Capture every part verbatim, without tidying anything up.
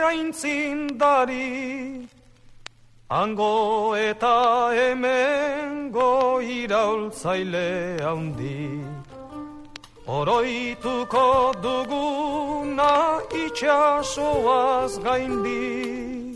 aintzindari, hango eta hemengo iraultzaile handi, oroituko duguna itxasoaz gaindi.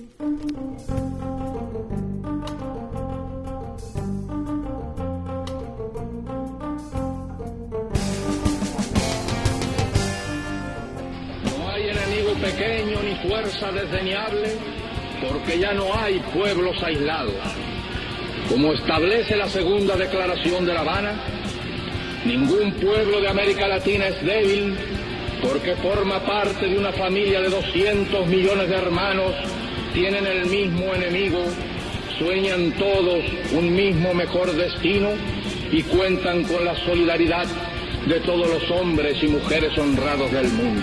Pequeño ni fuerza desdeñable, porque ya no hay pueblos aislados. Como establece la segunda declaración de La Habana, ningún pueblo de América Latina es débil, porque forma parte de una familia de doscientos millones de hermanos, tienen el mismo enemigo, sueñan todos un mismo mejor destino y cuentan con la solidaridad de todos los hombres y mujeres honrados del mundo.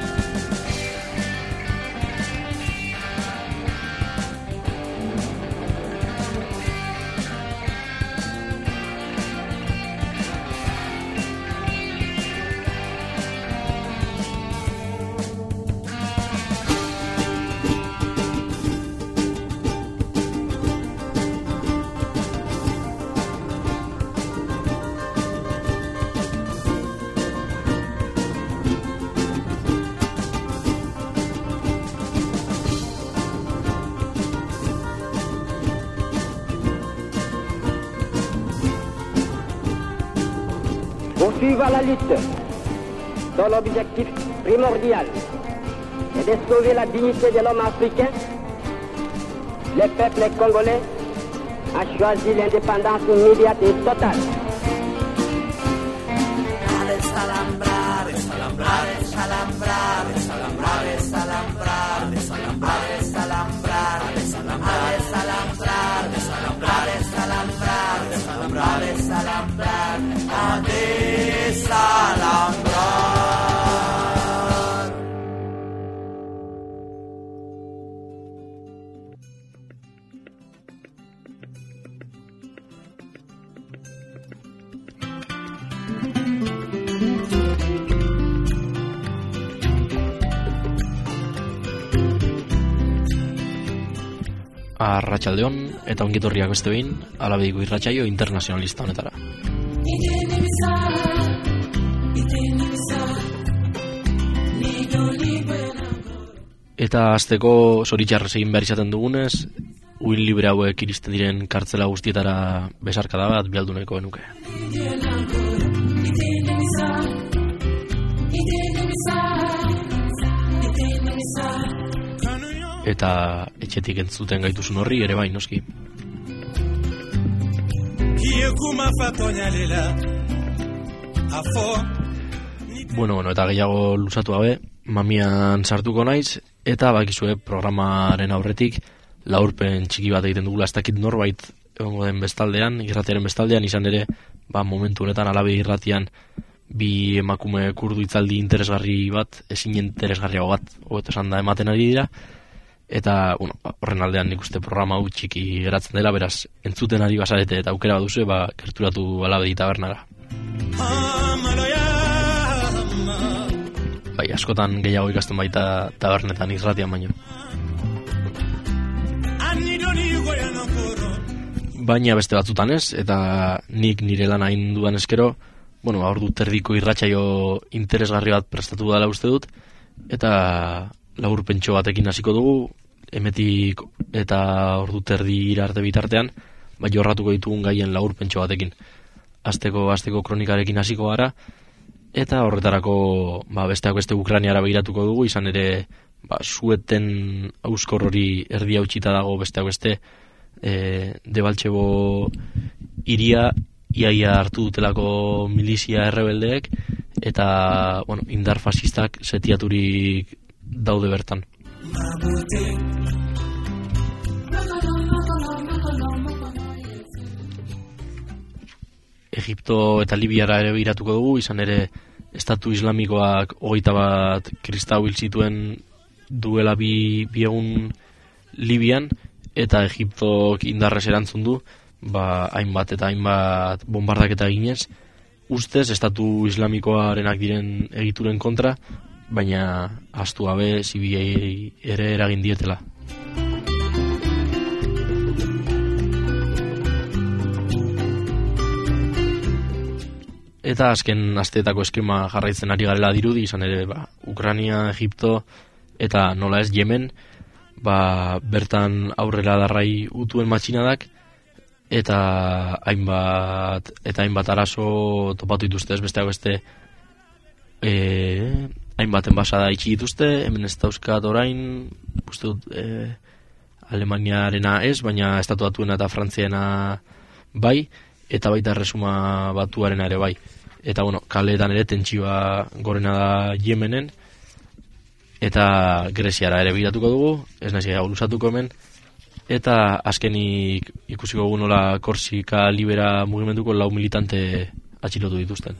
Poursuivre la lutte dont l'objectif primordial est de sauver la dignité de l'homme africain, le peuple congolais a choisi l'indépendance immédiate et totale. A desalambrar, desalambrar, desalambrar, desalambrar, desalambrar, desalambrar, desalambrar, desalambrar, desalambrar, desalambrar, desalambrar, desalambrar, desalambrar, a desalambrar. Arratsaldeon eta ongitorriak beste behin Alabediko irratsaio internazionalista honetara. Eta hasteko zoritxarrez egin behar izaten dugunez, uin libre hauek iristen diren kartzela guztietara besarkada bat bialduneko genuke. Eta etxetik entzuten gaituzun horri ere bai, noski. Bueno, bueno, eta gehiago luzatu gabe, mamian sartuko naiz, eta bakizue programaren aurretik laurpen txiki bat egiten dugula, ez dakit norbait egongo den bestaldean, irratiaren bestaldean, izan ere, ba, momentu honetan Alabe irratian bi emakume kurdu hitzaldi interesgarri bat, ezin interesgarriago bat, hobeto esan da ematen ari dira, eta, bueno, horren aldean nik uste programa hau txiki geratzen dela, beraz, entzuten ari bazarete eta aukera bat duzu, ba, gerturatu Alabedi tabernara. Bai, askotan gehiago ikasten baita tabernetan irratian baino. Baina beste batzutan ez, eta nik nire lan hain dudan eskero, bueno, ordu terdiko irratsaio interesgarri bat prestatu dela uste dut, eta labur pentso batekin hasiko dugu, emetik eta ordu terdi arte bitartean, bai jorratuko ditugun gaien labur pentso batekin. Asteko asteko kronikarekin hasiko gara, eta horretarako ba, besteak beste Ukrainiara begiratuko dugu, izan ere ba, Sueten auskor hori erdi hautsita dago besteak beste e, Debaltsebo hiria iaia hartu dutelako milizia errebeldeek, eta bueno, indar fasistak setiaturik daude bertan. Egipto eta Libiara ere begiratuko dugu, izan ere Estatu Islamikoak hogeita bat kristau hil zituen duela bi, bi egun Libian, eta Egiptok indarrez erantzun du, ba, hainbat eta hainbat bombardaketa eginez, ustez Estatu Islamikoarenak diren egituren kontra, baina ahaztu gabe zibilei ere eragin dietela. Eta azken asteetako eskema jarraitzen ari garela dirudi, izan ere ba, Ukraina, Egipto eta nola ez Yemen, ba, bertan aurrera darrai utuen matxinadak eta hainbat eta hainbat arazo topatu dituzte, ez besteak beste e, hainbat enbasada itxi dituzte, hemen ez dauzkat orain, uste dut e, Alemaniarena ez, baina Estatu Batuena eta Frantziena bai, eta baita Erresuma Batuarena ere bai. Eta bueno, kaleetan ere tentsioa gorena da Yemenen, eta Greziara ere biratuko dugu, ez naiz gehiago luzatuko hemen, eta azkenik ikusiko dugu nola Korsika Libera mugimenduko lau militante atxilotu dituzten.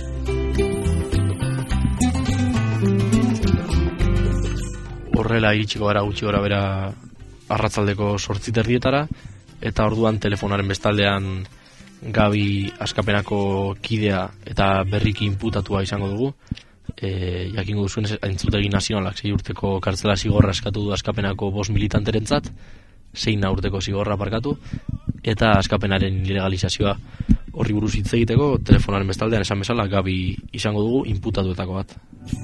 Horrela iritsiko gara gutxi gora bera arratzaldeko zortzi terdietara, eta orduan telefonaren bestaldean Gabi askapenako kidea eta berriki inputatua izango dugu. E, jakingo duzuen entzutegi nazionalak sei urteko kartzela zigorra eskatu du askapenako bost militanterentzat, zein urteko zigorra parkatu, eta askapenaren ilegalizazioa horri buruz hitz egiteko telefonaren bestaldean esan bezala Gabi izango dugu inputatuetako bat.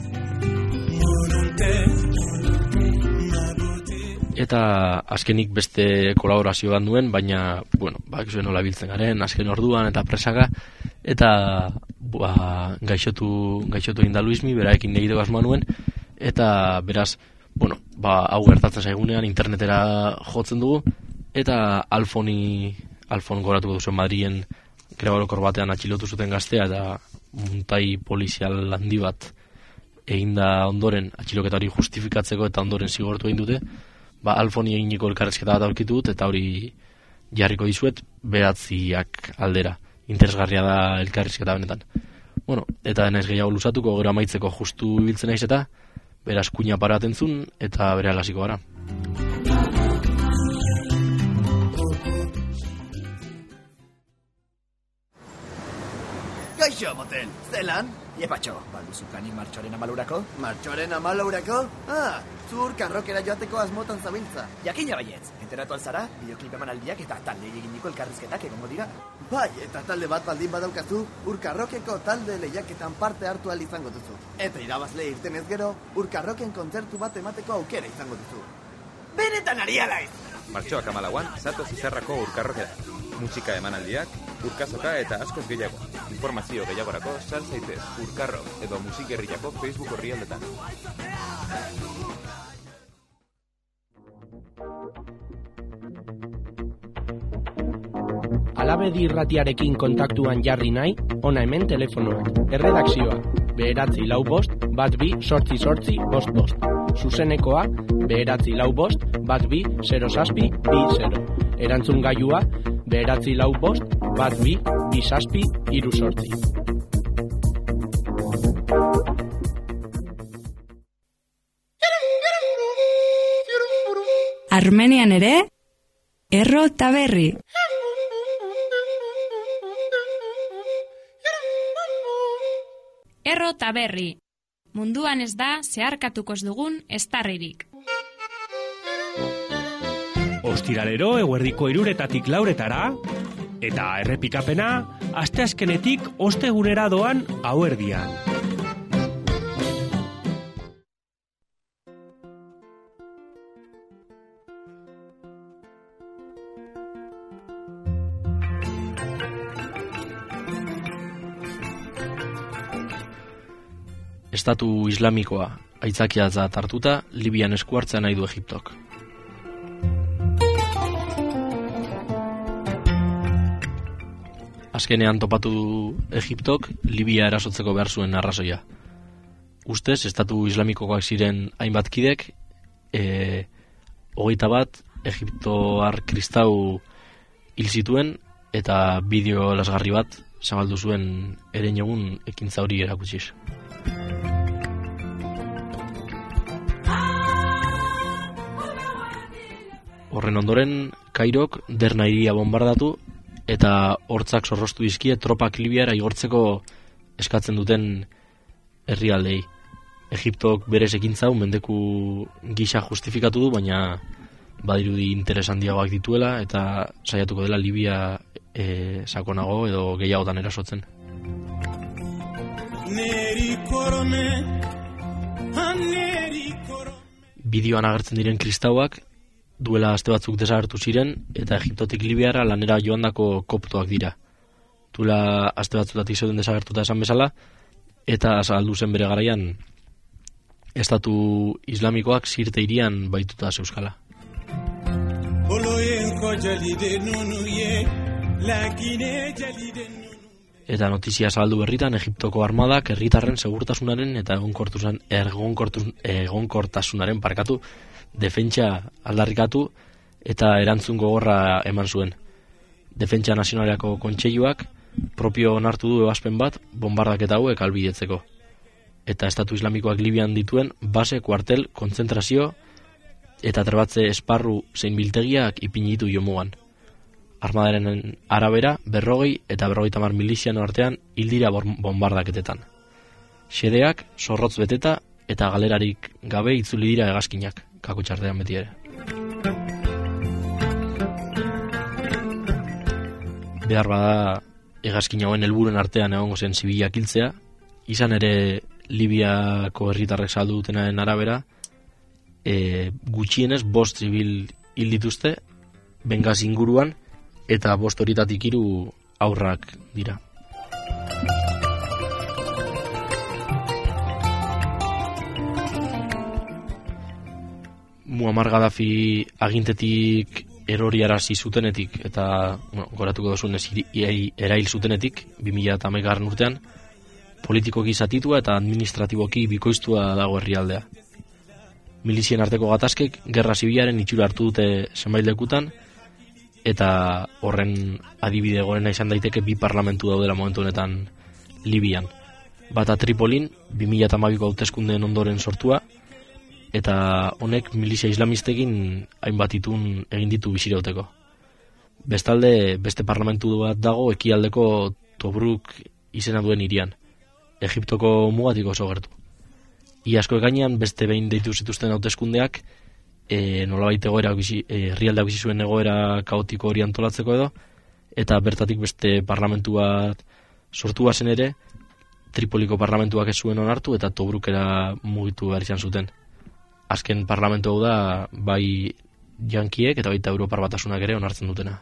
Eta azkenik beste kolaborazio bat duen, baina, bueno, bak zuen nola biltzen garen, azken orduan eta presaka, eta ba, gaixotu, gaixotu egin da Luismi, beraekin egiteko asmoa nuen, eta beraz, bueno, ba, hau gertatzen zaigunean internetera jotzen dugu, eta Alfoni, Alfon goratuko duzuen Madrien grebalokor batean atxilotu zuten gaztea, eta muntai polizial handi bat eginda ondoren atxiloketa hori justifikatzeko eta ondoren zigortu egin dute, ba, Alfoni eginiko elkarrezketa bat aurkitu dut, eta hori jarriko dizuet behatziak aldera. Interesgarria da elkarrizketa benetan. Bueno, eta denez gehiago luzatuko, gero amaitzeko justu biltzen naiz eta, beraz kuina para atentzun, eta bere alasiko gara. Gaixo, motel, zelan? Iepatxo, baduzukanik martxoaren amalurako? Martxoaren amalaurako? Ah, zur karrokera joateko asmotan zabiltza. Jakina baietz, enteratu alzara, bideoklip emanaldiak eta talde eginiko elkarrizketak egongo dira. Bai, eta talde bat baldin badaukazu, urkarrokeko talde lehiaketan parte hartu ahal izango duzu. Eta irabazle irtenez gero, urkarroken kontzertu bat emateko aukera izango duzu. Benetan ari alaiz! Martxoak amalauan, Zatoz Izarrako urkarrokera. Musika emanaldiak, urkazoka eta askoz gehiago. Informazio gehiagorako sal zaitez urkarro edo musikerriako Facebook orrialdetan. Alabedi irratiarekin kontaktuan jarri nahi, ona hemen telefonoak. Erredakzioa, beheratzi lau bost, bat bi, sortzi sortzi, bost bost. Zuzenekoa, beheratzi lau bost, bat bi, zero zazpi, bi zero. Erantzun gailua, beheratzi lau bost, bat bi, bi zazpi, hiru sortzi. Armenian ere, erro eta berri. Erro eta berri. Munduan ez da zeharkatuko ez dugun estarririk. Ostiralero eguerdiko hiruretatik lauretara, eta errepikapena asteazkenetik ostegunera doan gauerdian. Estatu islamikoa aitzakiatzat hartuta, Libian esku hartzea nahi du Egiptok. Azkenean topatu du Egiptok Libia erasotzeko behar zuen arrazoia. Ustez, estatu islamikoak ziren hainbat kidek, e, hogeita bat Egiptoar kristau hil zituen, eta bideo lasgarri bat zabaldu zuen eren egun ekintza hori erakutsiz. Horren ondoren, Kairok Derna hiria bombardatu eta hortzak zorroztu dizkie tropak Libiara igortzeko eskatzen duten herrialdei. Egiptok berez ekintza hau mendeku gisa justifikatu du, baina badirudi interes handiagoak dituela eta saiatuko dela Libia e, sakonago edo gehiagotan erasotzen. Bideoan agertzen diren kristauak duela aste batzuk desagertu ziren eta Egiptotik Libiara lanera joandako koptoak dira. Duela aste batzutatik zeuden desagertuta esan bezala eta azaldu zen bere garaian estatu islamikoak Sirte hirian baituta zeuskala. Eta notizia zabaldu berritan Egiptoko armadak herritarren segurtasunaren eta egonkortasun egonkortasunaren parkatu defentsa aldarrikatu eta erantzun gogorra eman zuen. Defentsa Nazionaleko Kontseiluak propio onartu du ebazpen bat bombardaketa hauek albidetzeko. Eta Estatu Islamikoak Libian dituen base, kuartel, kontzentrazio eta trebatze esparru zein biltegiak ipinitu jomugan. Armadaren arabera, berrogei eta berrogeita hamar miliziano artean hildira bombardaketetan. Xedeak, zorrotz beteta eta galerarik gabe itzuli dira hegazkinak, kakotxartean beti ere. Behar bada hegazkin hauen helburuen artean egongo zen zibilak hiltzea, izan ere Libiako herritarrek saldu dutenaren arabera, e, gutxienez bost zibil hil dituzte, Bengaz inguruan, eta bost horietatik hiru haurrak dira. Muammar Gaddafi agintetik eroriarazi zutenetik eta bueno, goratuko duzunez erail zutenetik bi mila hamaikagarrena urtean politikoki zatitua eta administratiboki bikoiztua dago herrialdea. Milizien arteko gatazkek gerra zibilaren itxura hartu dute zenbait lekutan eta horren adibide gorena izan daiteke bi parlamentu daudela momentu honetan Libian. Bata Tripolin bi mila hamabiko hauteskundeen ondoren sortua eta honek milizia islamistekin hainbat itun egin ditu bizirauteko. Bestalde, beste parlamentu bat dago ekialdeko Tobruk izena duen hirian, Egiptoko mugatik oso gertu. Iazko ekainean beste behin deitu zituzten hauteskundeak e, nolabait egoera bizi, e, herrialdeak bizi zuen egoera kaotiko hori antolatzeko edo, eta bertatik beste parlamentu bat sortua zen ere, Tripoliko parlamentuak ez zuen onartu eta Tobrukera mugitu behar izan zuten. Azken parlamentu hau da bai jankiek eta baita Europar Batasunak ere onartzen dutena.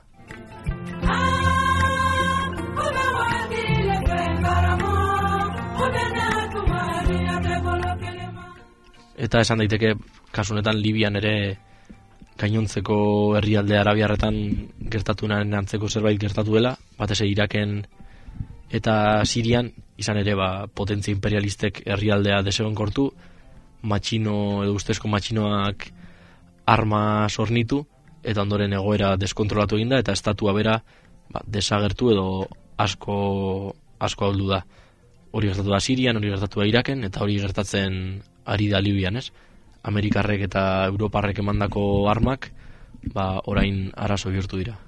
Eta esan daiteke kasunetan Libian ere gainontzeko herrialde arabiarretan gertatunaren antzeko zerbait gertatu dela, batez ere Iraken eta Sirian izan ere ba, potentzia imperialistek herrialdea desegonkortu, matxino edo ustezko matxinoak arma sornitu eta ondoren egoera deskontrolatu eginda eta estatua bera ba, desagertu edo asko asko ahuldu da. Hori gertatu da Sirian, hori gertatu da Iraken eta hori gertatzen ari da Libian, ez? Amerikarrek eta Europarrek emandako armak ba, orain arazo bihurtu dira.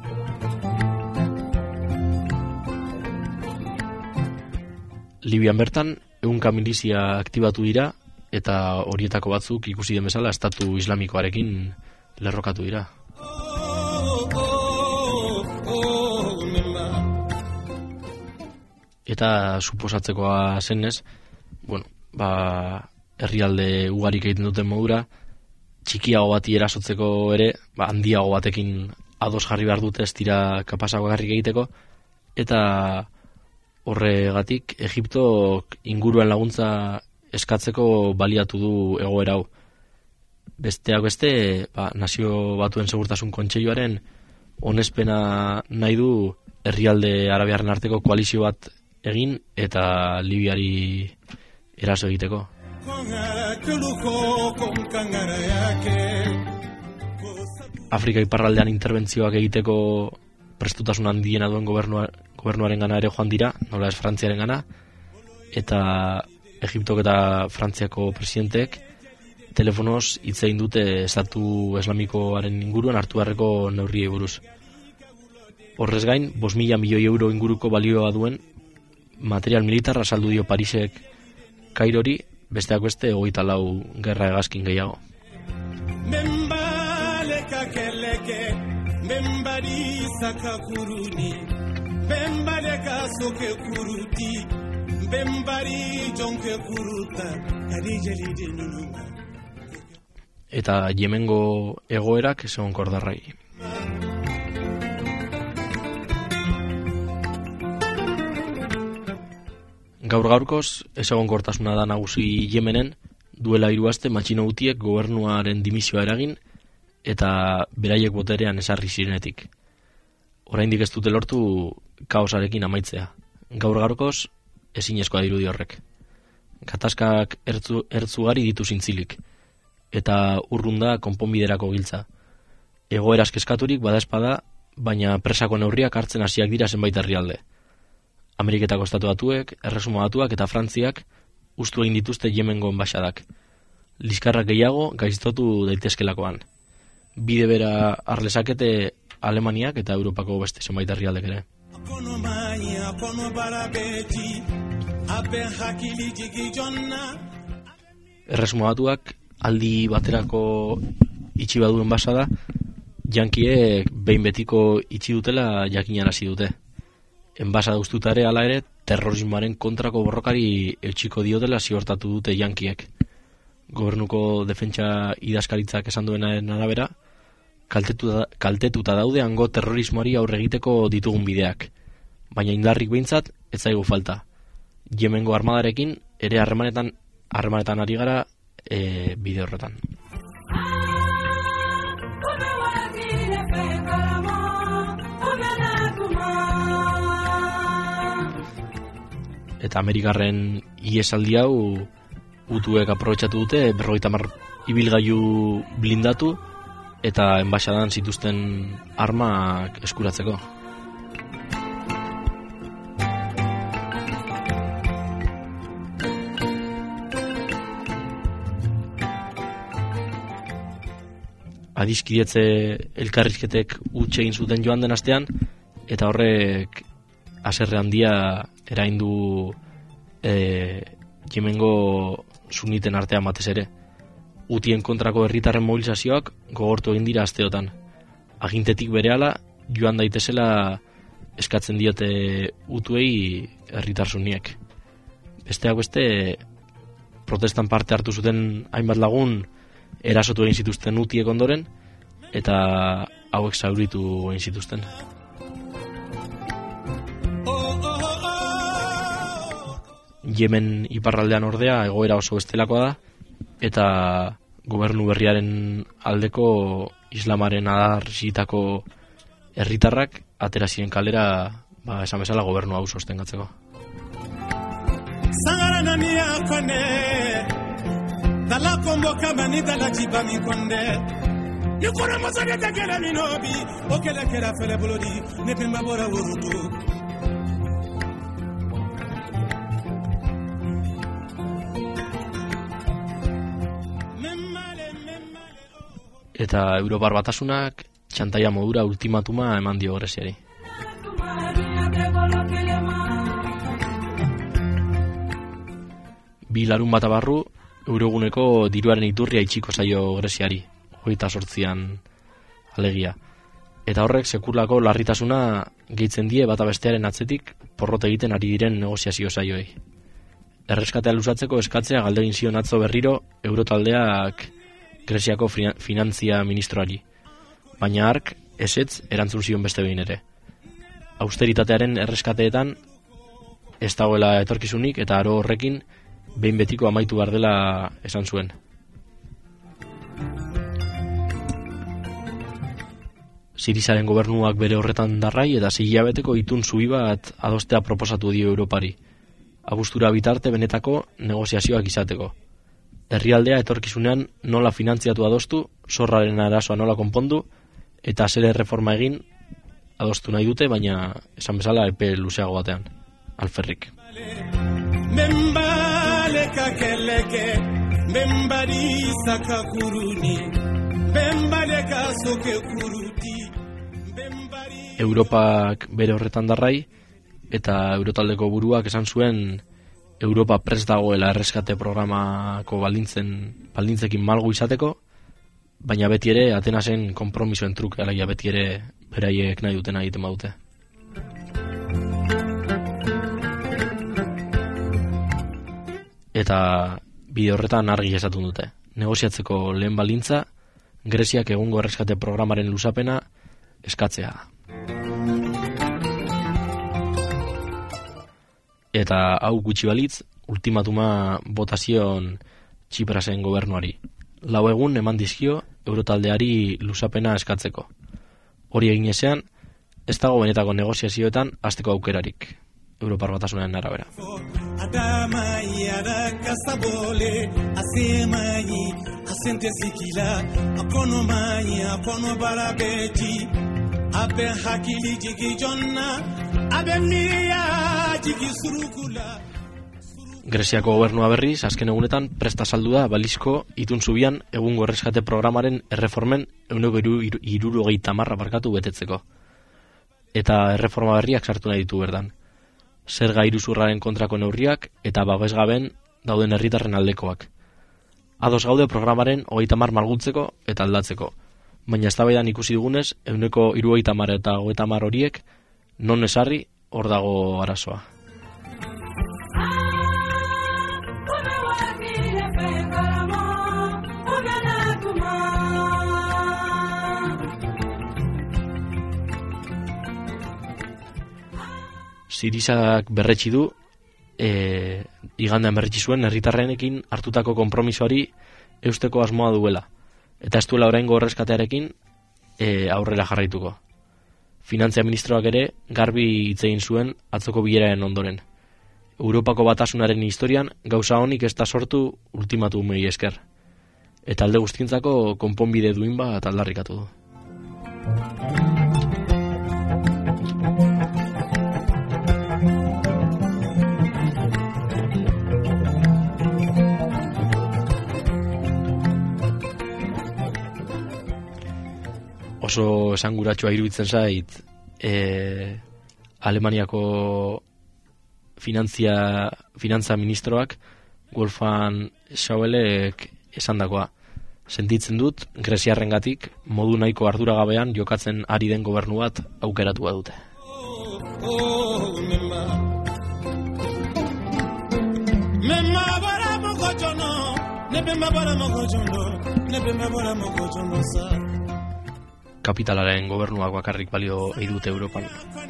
Libian bertan ehunka milizia aktibatu dira eta horietako batzuk ikusi den bezala estatu islamikoarekin lerrokatu dira. Eta suposatzekoa zenez, bueno, ba, herrialde ugarik egiten duten modura, txikiago bati erasotzeko ere, ba, handiago batekin ados jarri behar dute ez dira kapasago garrik egiteko, eta horregatik Egiptok inguruan laguntza eskatzeko baliatu du egoera hau. Besteak beste, ba, Nazio Batuen Segurtasun Kontseiluaren onespena nahi du herrialde arabiarren arteko koalizio bat egin eta Libiari eraso egiteko. Afrika iparraldean interbentzioak egiteko prestutasun handiena duen gobernua, gobernuaren gana ere joan dira, nola ez Frantziaren gana, eta Egiptok eta Frantziako presidenteek telefonoz hitz egin dute estatu islamikoaren inguruan hartu beharreko neurriei buruz. Horrez gain, bost mila milioi euro inguruko balioa duen material militarra saldu dio Parisek Kairori besteak beste hogeita lau gerra hegazkin gehiago. Membaleka keleke, membari sakakuruni, membaleka soke kuruti, membari jonke kuruta, kadijelide nununga. Eta Yemengo egoerak ezegonkor darrai. Gaur gaurkoz, ezegonkortasuna da nagusi Yemenen, duela hiru aste matxino gutiek gobernuaren dimisioa eragin eta beraiek boterean esarri zirenetik. Oraindik ez dute lortu kaosarekin amaitzea. Gaur gaurkoz, ezinezkoa dirudi horrek. Gatazkak ertzu, ertzugari ditu zintzilik, eta urrunda konponbiderako giltza. Egoeraz kezkaturik badaezpada, baina presako neurriak hartzen hasiak dira zenbait herrialde. Ameriketako Estatu Batuek, Erresuma Batuak eta Frantziak ustu egin dituzte Yemengo enbaxadak. Liskarrak gehiago gaiztotu daitezkelakoan. Bide bera arlezakete Alemaniak eta Europako beste zenbait herrialdek ere. Erresuma Batuak aldi baterako itxi badu enbaxada, jankiek behin betiko itxi dutela jakinarazi dute. Enbasada ustutare hala ere, terrorismoaren kontrako borrokari eutxiko diotela ziortatu dute jankiek. Gobernuko defentsa idazkaritzak esan duenaren arabera, kaltetuta, kaltetuta daude hango terrorismoari aurre egiteko ditugun bideak. Baina indarrik behintzat, ez zaigu falta. Yemengo armadarekin ere harremanetan harremanetan ari gara e, bide horretan. Eta Amerikarren iesaldi hau utuek aprobetxatu dute, berrogeita hamar ibilgailu blindatu eta enbaxadan zituzten armak eskuratzeko. Adiskidetze elkarrizketek huts egin zuten joan den astean, eta horrek haserre handia eraindu e, Yemengo suniten artean batez ere. Utien kontrako herritarren mobilizazioak gogortu egin dira asteotan. Agintetik berehala joan daitezela eskatzen diote utuei herritar suniek. Besteak beste, protestan parte hartu zuten hainbat lagun erasotu egin zituzten utiek ondoren, eta hauek zauritu egin zituzten. Yemen iparraldean ordea egoera oso bestelakoa da, eta gobernu berriaren aldeko islamaren adarrizitako herritarrak atera ziren kalera, ba, esan bezala gobernu hau sostengatzeko. Dala convoca manita la chipa mi conde. Yo corro más allá de que la mi nobi, o que la quiera fere bolodi, ne pemba bora urutu. Eta Europar Batasunak txantaia modura ultimatuma eman dio Greziari. Bi larun bata barru, euroguneko diruaren iturria itxiko zaio Greziari, hogeita sortzian alegia. Eta horrek sekulako larritasuna gehitzen die bata bestearen atzetik porrot egiten ari diren negoziazio saioei. Erreskatea luzatzeko eskatzea galdegin zion atzo berriro Eurotaldeak Greziako finantzia ministroari. Baina hark ezetz erantzun zion beste behin ere. Austeritatearen erreskateetan ez dagoela etorkizunik eta aro horrekin behin betiko amaitu behar dela esan zuen. Sirizaren gobernuak bere horretan darrai eta sei hilabeteko itun zubi bat adostea proposatu dio Europari. Abuztura bitarte benetako negoziazioak izateko. Herrialdea etorkizunean nola finantziatu adostu, zorraren arazoa nola konpondu, eta zere reforma egin adostu nahi dute, baina esan bezala epe luzeago batean. Alferrik. Membaleka keleke, membari sakakuruni, membaleka soke kuruti, membari... Europak bere horretan darrai, eta Eurotaldeko buruak esan zuen Europa prest dagoela erreskate programako baldintzen, baldintzekin malgu izateko, baina beti ere Atenasen konpromisoen truke, alaia beti ere beraiek nahi dutena egiten badute. Eta bide horretan argi esatun dute. Negoziatzeko lehen baldintza, Greziak egungo erreskate programaren luzapena eskatzea. Eta hau gutxi balitz, ultimatuma botazion Txiprasen gobernuari. Lau egun eman dizkio Eurotaldeari luzapena eskatzeko. Hori egin ezean, ez dago benetako negoziazioetan hasteko aukerarik, Europar Batasunaren arabera. Greziako gobernua berriz, azken egunetan, presta saldu da balizko itun zubian egungo erreskate programaren erreformen ehuneko hirurogeita hamar barkatu betetzeko. Eta erreforma berriak sartu nahi ditu berdan. Zerga iruzurraren kontrako neurriak eta babesgaben dauden herritarren aldekoak. Ados gaude programaren hogeita hamar malgutzeko eta aldatzeko. Baina eztabaidan ikusi dugunez, ehuneko hirurogeita hamar eta hogeita hamar horiek non ezarri hor dago arazoa. Sirizak berretsi du, e, igandean berretsi zuen herritarrenekin hartutako konpromisoari eusteko asmoa duela, eta ez duela oraingo erreskatearekin e, aurrera jarraituko. Finantzia ministroak ere garbi hitz egin zuen atzoko bileraren ondoren. Europako Batasunaren historian gauza honik ez da sortu ultimatumei esker, eta alde guztientzako konponbide duin bat aldarrikatu du. Oso esanguratsua iruditzen zait e, Alemaniako finantzia, finantza ministroak Wolfgang Schäublek esandakoa. Sentitzen dut, greziarrengatik modu nahiko arduragabean jokatzen ari den gobernu bat aukeratu badute. Kapitalaren gobernuak bakarrik balio ei dute Europan.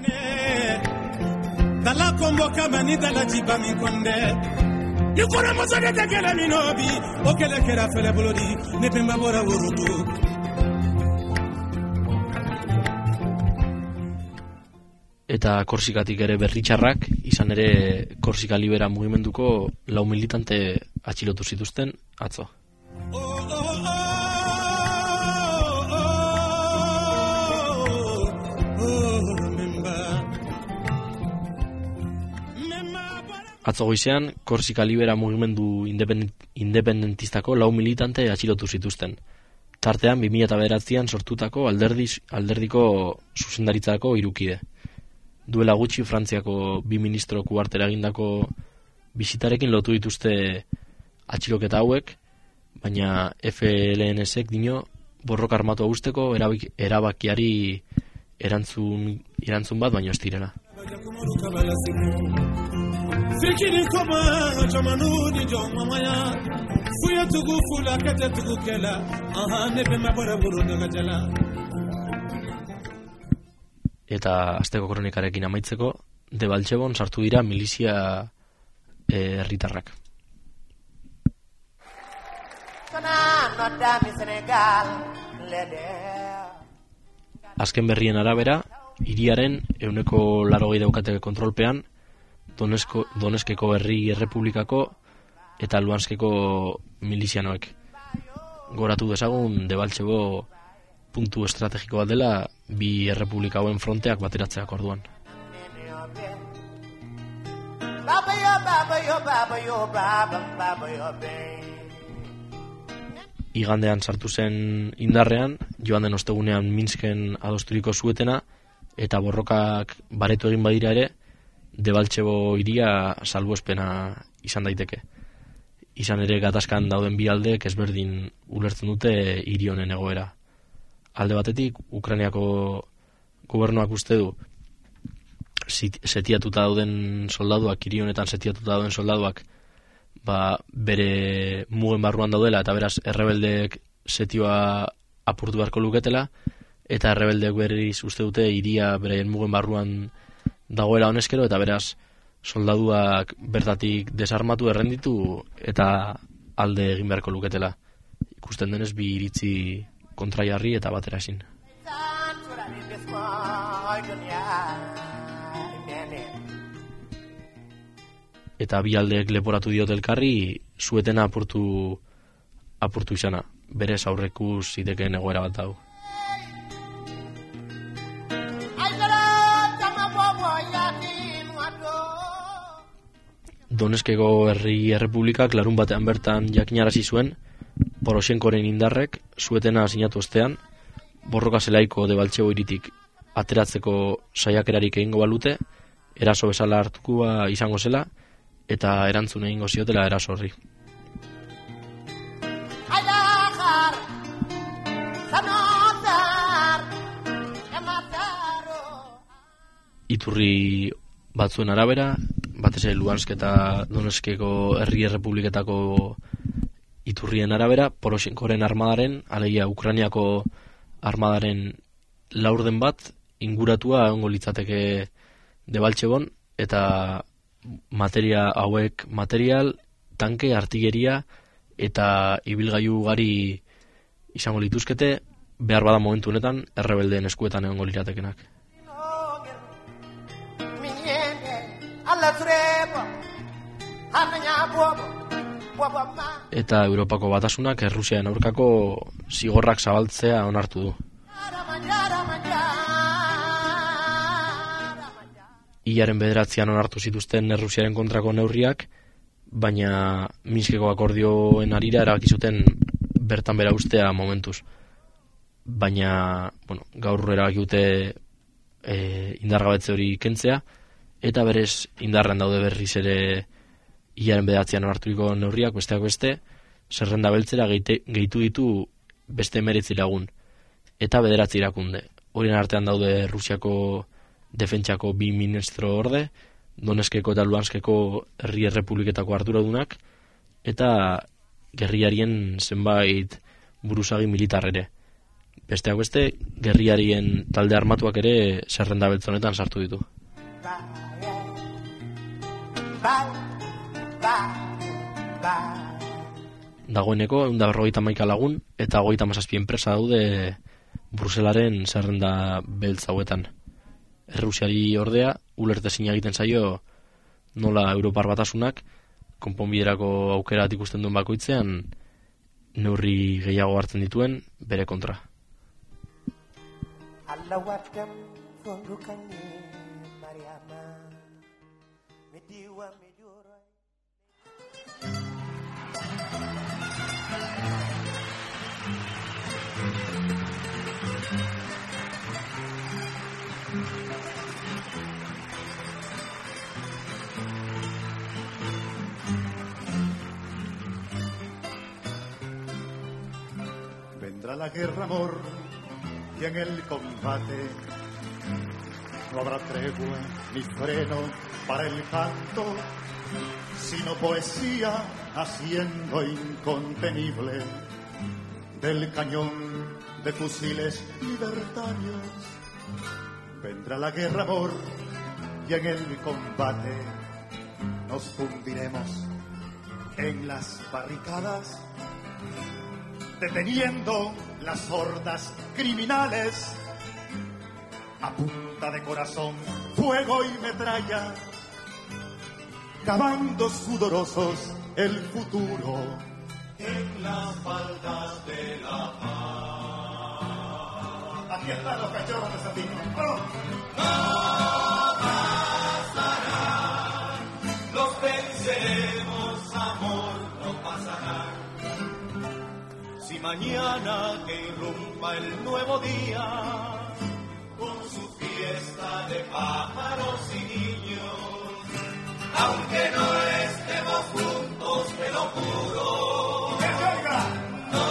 Eta Korsikatik ere berritxarrak, izan ere Korsika Libera mugimenduko lau militante atxilotu zituzten atzo. Atzo goizean, Korsika Libera mugimendu independentistako lau militante atxilotu zituzten. Tartean, bi mila bederatzian sortutako alderdiz, alderdiko zuzendaritzako hirukide. Duela gutxi Frantziako bi ministro kuartera egindako bisitarekin lotu dituzte atxiloketa hauek, baina F L N S-ek dino borroka armatu usteko erabakiari erantzun, erantzun bat baino ez direla. Fikiri koma jamanuni jomamaya fuya tugu fula kete tugu kela aha nebe mabara buru daga jala. Eta asteko kronikarekin amaitzeko de Baltxebon sartu dira milizia herritarrak. Azken berrien arabera, hiriaren ehuneko laurogei daukate kontrolpean Donesko, Doneskeko herri errepublikako eta Luhanskeko milizianoek. Goratu dezagun de Baltxebo puntu estrategiko bat dela bi errepublika hauen fronteak bateratzeak orduan. Igandean sartu zen indarrean, joan den ostegunean Minsken adosturiko zuetena, eta borrokak baretu egin badira ere, Debaltzebo hiria salbuespena izan daiteke. Izan ere gatazkan dauden bi aldeek ezberdin ulertzen dute hiri honen egoera. Alde batetik, Ukrainiako gobernuak uste du setiatuta dauden soldaduak, hiri honetan setiatuta dauden soldaduak, ba, bere mugen barruan daudela, eta beraz, errebeldeek setioa apurtu beharko luketela, eta errebeldeek berriz uste dute hiria beren mugen barruan dagoela honezkero, eta beraz, soldaduak bertatik desarmatu errenditu, eta alde egin beharko luketela. Ikusten denez, bi iritzi kontraiarri eta batera ezin. Eta bi aldeek leporatu diote elkarri, zuetena apurtu apurtu izana. Berez aurrekuz zitekeen egoera bat hau. Doneskeko herri errepublikak larun batean bertan jakinarazi zuen, Poroshenkoren indarrek zuetena sinatu ostean, borroka zelaiko Debaltzebo hiritik ateratzeko saiakerarik egingo balute, eraso bezala hartukoa izango zela, eta erantzun egingo ziotela eraso horri. Iturri batzuen arabera, batez ere Luhansk eta Donetskeko herri errepubliketako iturrien arabera, Poroshenkoren armadaren, alegia Ukrainiako armadaren laurden bat inguratua egongo litzateke Debaltzebon, eta materia hauek material, tanke, artilleria eta ibilgailu ugari izango lituzkete, behar bada momentu honetan errebeldeen eskuetan egongo liratekenak. Eta Europako Batasunak Errusiaren aurkako zigorrak zabaltzea onartu du. Hilaren bederatzean onartu zituzten Errusiaren kontrako neurriak, baina Minskeko akordioen harira erabaki zuten bertan bera ustea momentuz. Baina, bueno, gaur erabaki dute e, indargabetze hori kentzea, eta berez indarren daude berriz ere hilaren bederatzean onarturiko neurriak, besteak beste, zerrenda beltzera geite, gehitu ditu beste emeretzi lagun, eta bederatzi irakunde. Horien artean daude Rusiako defentsako bi ministro orde, Donetskeko eta Luhanskeko herri errepubliketako arduradunak, eta gerriarien zenbait buruzagi militar ere. Besteak beste, gerriarien talde armatuak ere zerrenda beltzonetan sartu ditu. Dagoeneko ehun eta berrogeita hamaika lagun eta hogeita hamazazpi enpresa daude Bruselaren zerrenda beltz hauetan. Errusiari ordea ulertezina egiten zaio nola Europar Batasunak konponbiderako aukerat ikusten duen bakoitzean neurri gehiago hartzen dituen bere kontra. Vendrá la guerra, amor, y en el combate no habrá tregua ni freno para el canto, sino poesía haciendo incontenible del cañón de fusiles libertarios. Vendrá la guerra, amor, y en el combate nos fundiremos en las barricadas, deteniendo las hordas criminales a punta de corazón, fuego y metralla, cavando sudorosos el futuro en las faldas de la paz. Aquí están los cachorros de Sandino. ¡Oh! No pasará, los venceremos, amor, no pasará. Si mañana que irrumpa el nuevo día con su fiesta de pájaros y niños, aunque no estemos juntos, te lo juro. ¡Que se oiga! No,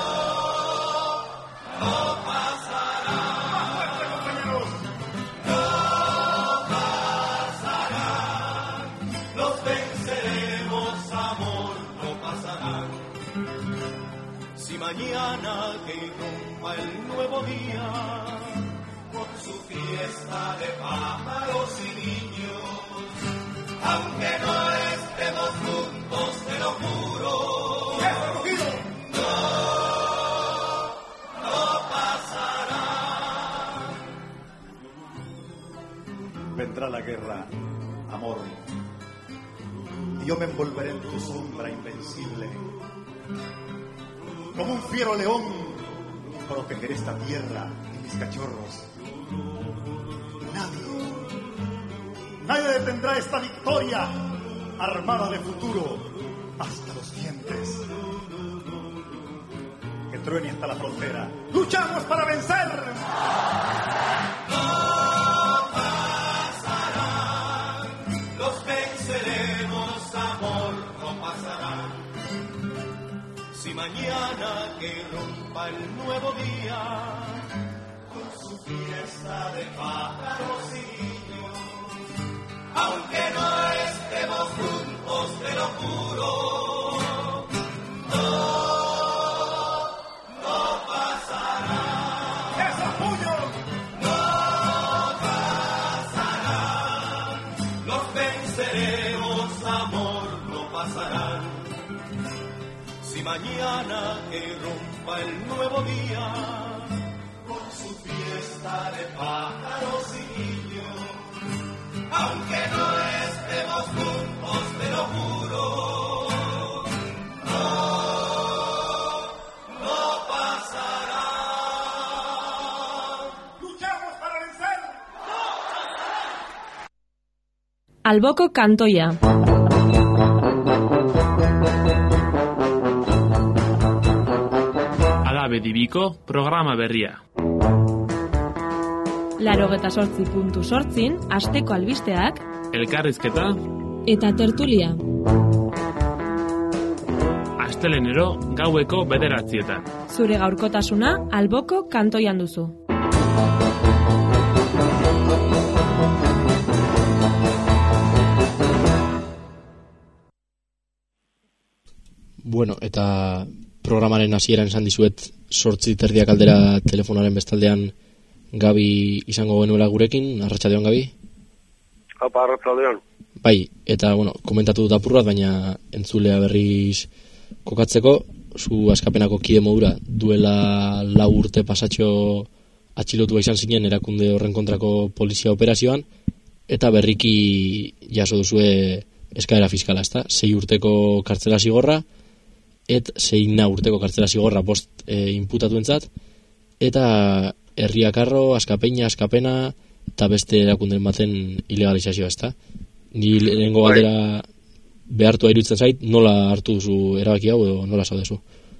no pasará. ¡Más fuerte, compañeros! No pasará. Los venceremos, amor, no pasarán. Si mañana que irrumpa el nuevo día, con su fiesta de pájaros y niños, aunque no estemos juntos, te lo juro, no, no pasará. Vendrá la guerra, amor, y yo me envolveré en tu sombra invencible. Como un fiero león, protegeré esta tierra y mis cachorros. Nadie, nadie detendrá esta victoria armada de futuro hasta los dientes. Que truene hasta la frontera. ¡Luchamos para vencer! No pasarán, los venceremos, amor, no pasarán. Si mañana que rompa el nuevo día, con su fiesta de pájaros y niños, aunque no estemos juntos, te lo juro, no, no pasará. ¡Esos puños! No pasarán, los venceremos, amor, no pasarán. Si mañana que rompa el nuevo día, con su fiesta de pájaros y niños, aunque no estemos juntos, te lo juro, no, no pasará. ¡Luchamos para vencer! ¡No pasará! Alboko kantoia. Bedibiko programa berria. Larogeta sortzi puntu sortzin, asteko albisteak, elkarrizketa eta tertulia. Astelenero gaueko bederatzietan. Zure gaurkotasuna alboko kantoian duzu. Bueno, eta programaren hasieran esan dizuet sortzi terdiak aldera telefonaren bestaldean Gabi izango genuela gurekin. Arratsaldeon, Gabi. Apa, arratsaldeon. Bai, eta bueno, komentatu dut apur bat, baina entzulea berriz kokatzeko, zu askapenako kide modura duela lau urte pasatxo atxilotua izan zinen erakunde horren kontrako polizia operazioan, eta berriki jaso duzue eskaera fiskala, ezta? Sei urteko kartzela zigorra, et zeina urteko kartzela zigorra bost e, inputatuentzat, eta herriakarro, askapeina, askapena, eta beste erakunden baten ilegalizazioa, ezta? Ni lehenengo galdera behartua iruditzen zait, nola hartu duzu erabaki hau edo nola zaudezu?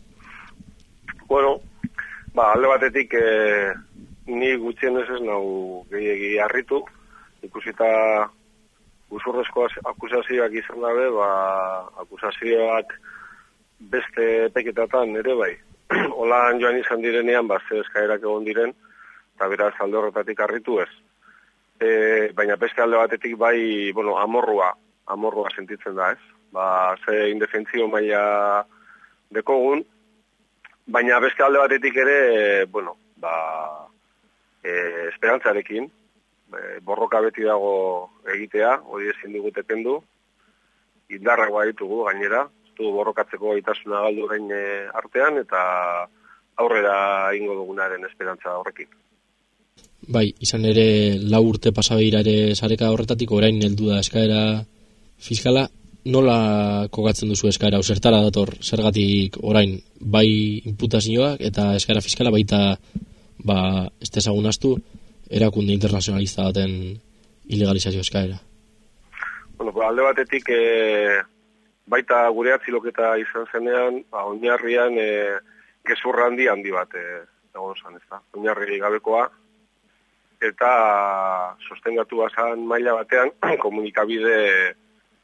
Bueno, ba, alde batetik eh, ni gutxienez ez nau gehiegi harritu, ikusita usurrezko akusazioak izan dabe, ba, akusazioak beste peketatan ere bai. Olan joan izan direnean, ba, ze eskaerak egon diren, eta beraz alde horretatik harritu ez. E, baina beste alde batetik bai, bueno, amorrua, amorrua sentitzen da ez. Ba, ze indefentzio maila dekogun, baina beste alde batetik ere, bueno, ba, e, esperantzarekin, e, borroka beti dago egitea, hori ezin digute kendu, indarragoa ditugu gainera, du borrokatzeko gaitasuna galdu gain artean, eta aurrera ingo dugunaren esperantza horrekin. Bai, izan ere lau urte pasabeira ere sareka horretatik orain heldu da eskaera fiskala, nola kokatzen duzu eskaera, zertara dator, zergatik orain bai inputazioak eta eskaera fiskala baita ba, ez dezagun astu erakunde internazionalista baten ilegalizazio eskaera? Bueno, pues, alde batetik e, baita gure atziloketa izan zenean, ba, oinarrian e, gezurra handi handi bat e, egon zan, ez da? Oinarri gabekoa, eta sostengatu bazan maila batean komunikabide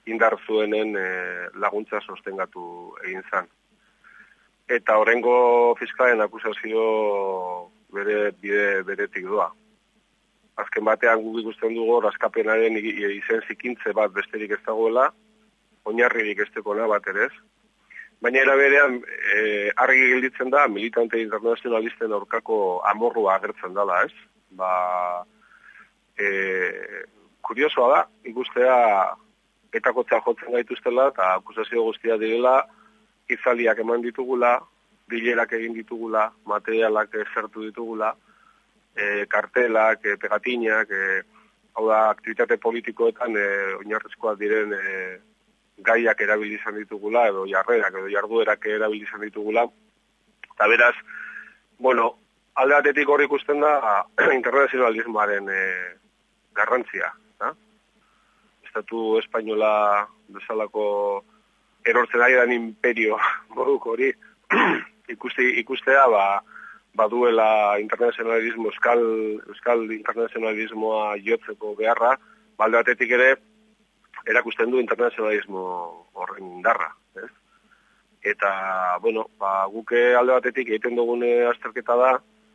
indar zuenen e, laguntza sostengatu egin zan. Eta horrengo fiskalen akusazio bere bide beretik doa. Azken batean guk ikusten dugu askapenaren izen zikintze bat besterik ez dagoela, oinarririk ez tekona bat ere ez. Baina era berean e, argi gelditzen da militante internazionalisten aurkako amorrua agertzen dela, ez? Ba, e, kuriosoa da, ikustea etakotza jotzen gaituztela eta akusazio guztia direla, izaliak eman ditugula, bilerak egin ditugula, materialak zertu ditugula, e, kartelak, e, pegatinak, e, hau da, aktivitate politikoetan e, oinarrizkoak diren e, gaiak erabili izan ditugula, edo jarrerak, edo jarduerak erabili izan ditugula. Eta beraz, bueno, alde batetik hor ikusten da internazionalismoaren e, garrantzia. Da? Estatu espainola bezalako erortzen ari dan imperio moduko hori ikusti, ikustea ba, baduela internazionalismo, euskal, euskal internazionalismoa jotzeko beharra, balde batetik ere erakusten du internazionalismo horren indarra. Ez? Eta, bueno, ba, guke alde batetik egiten dugune azterketa da,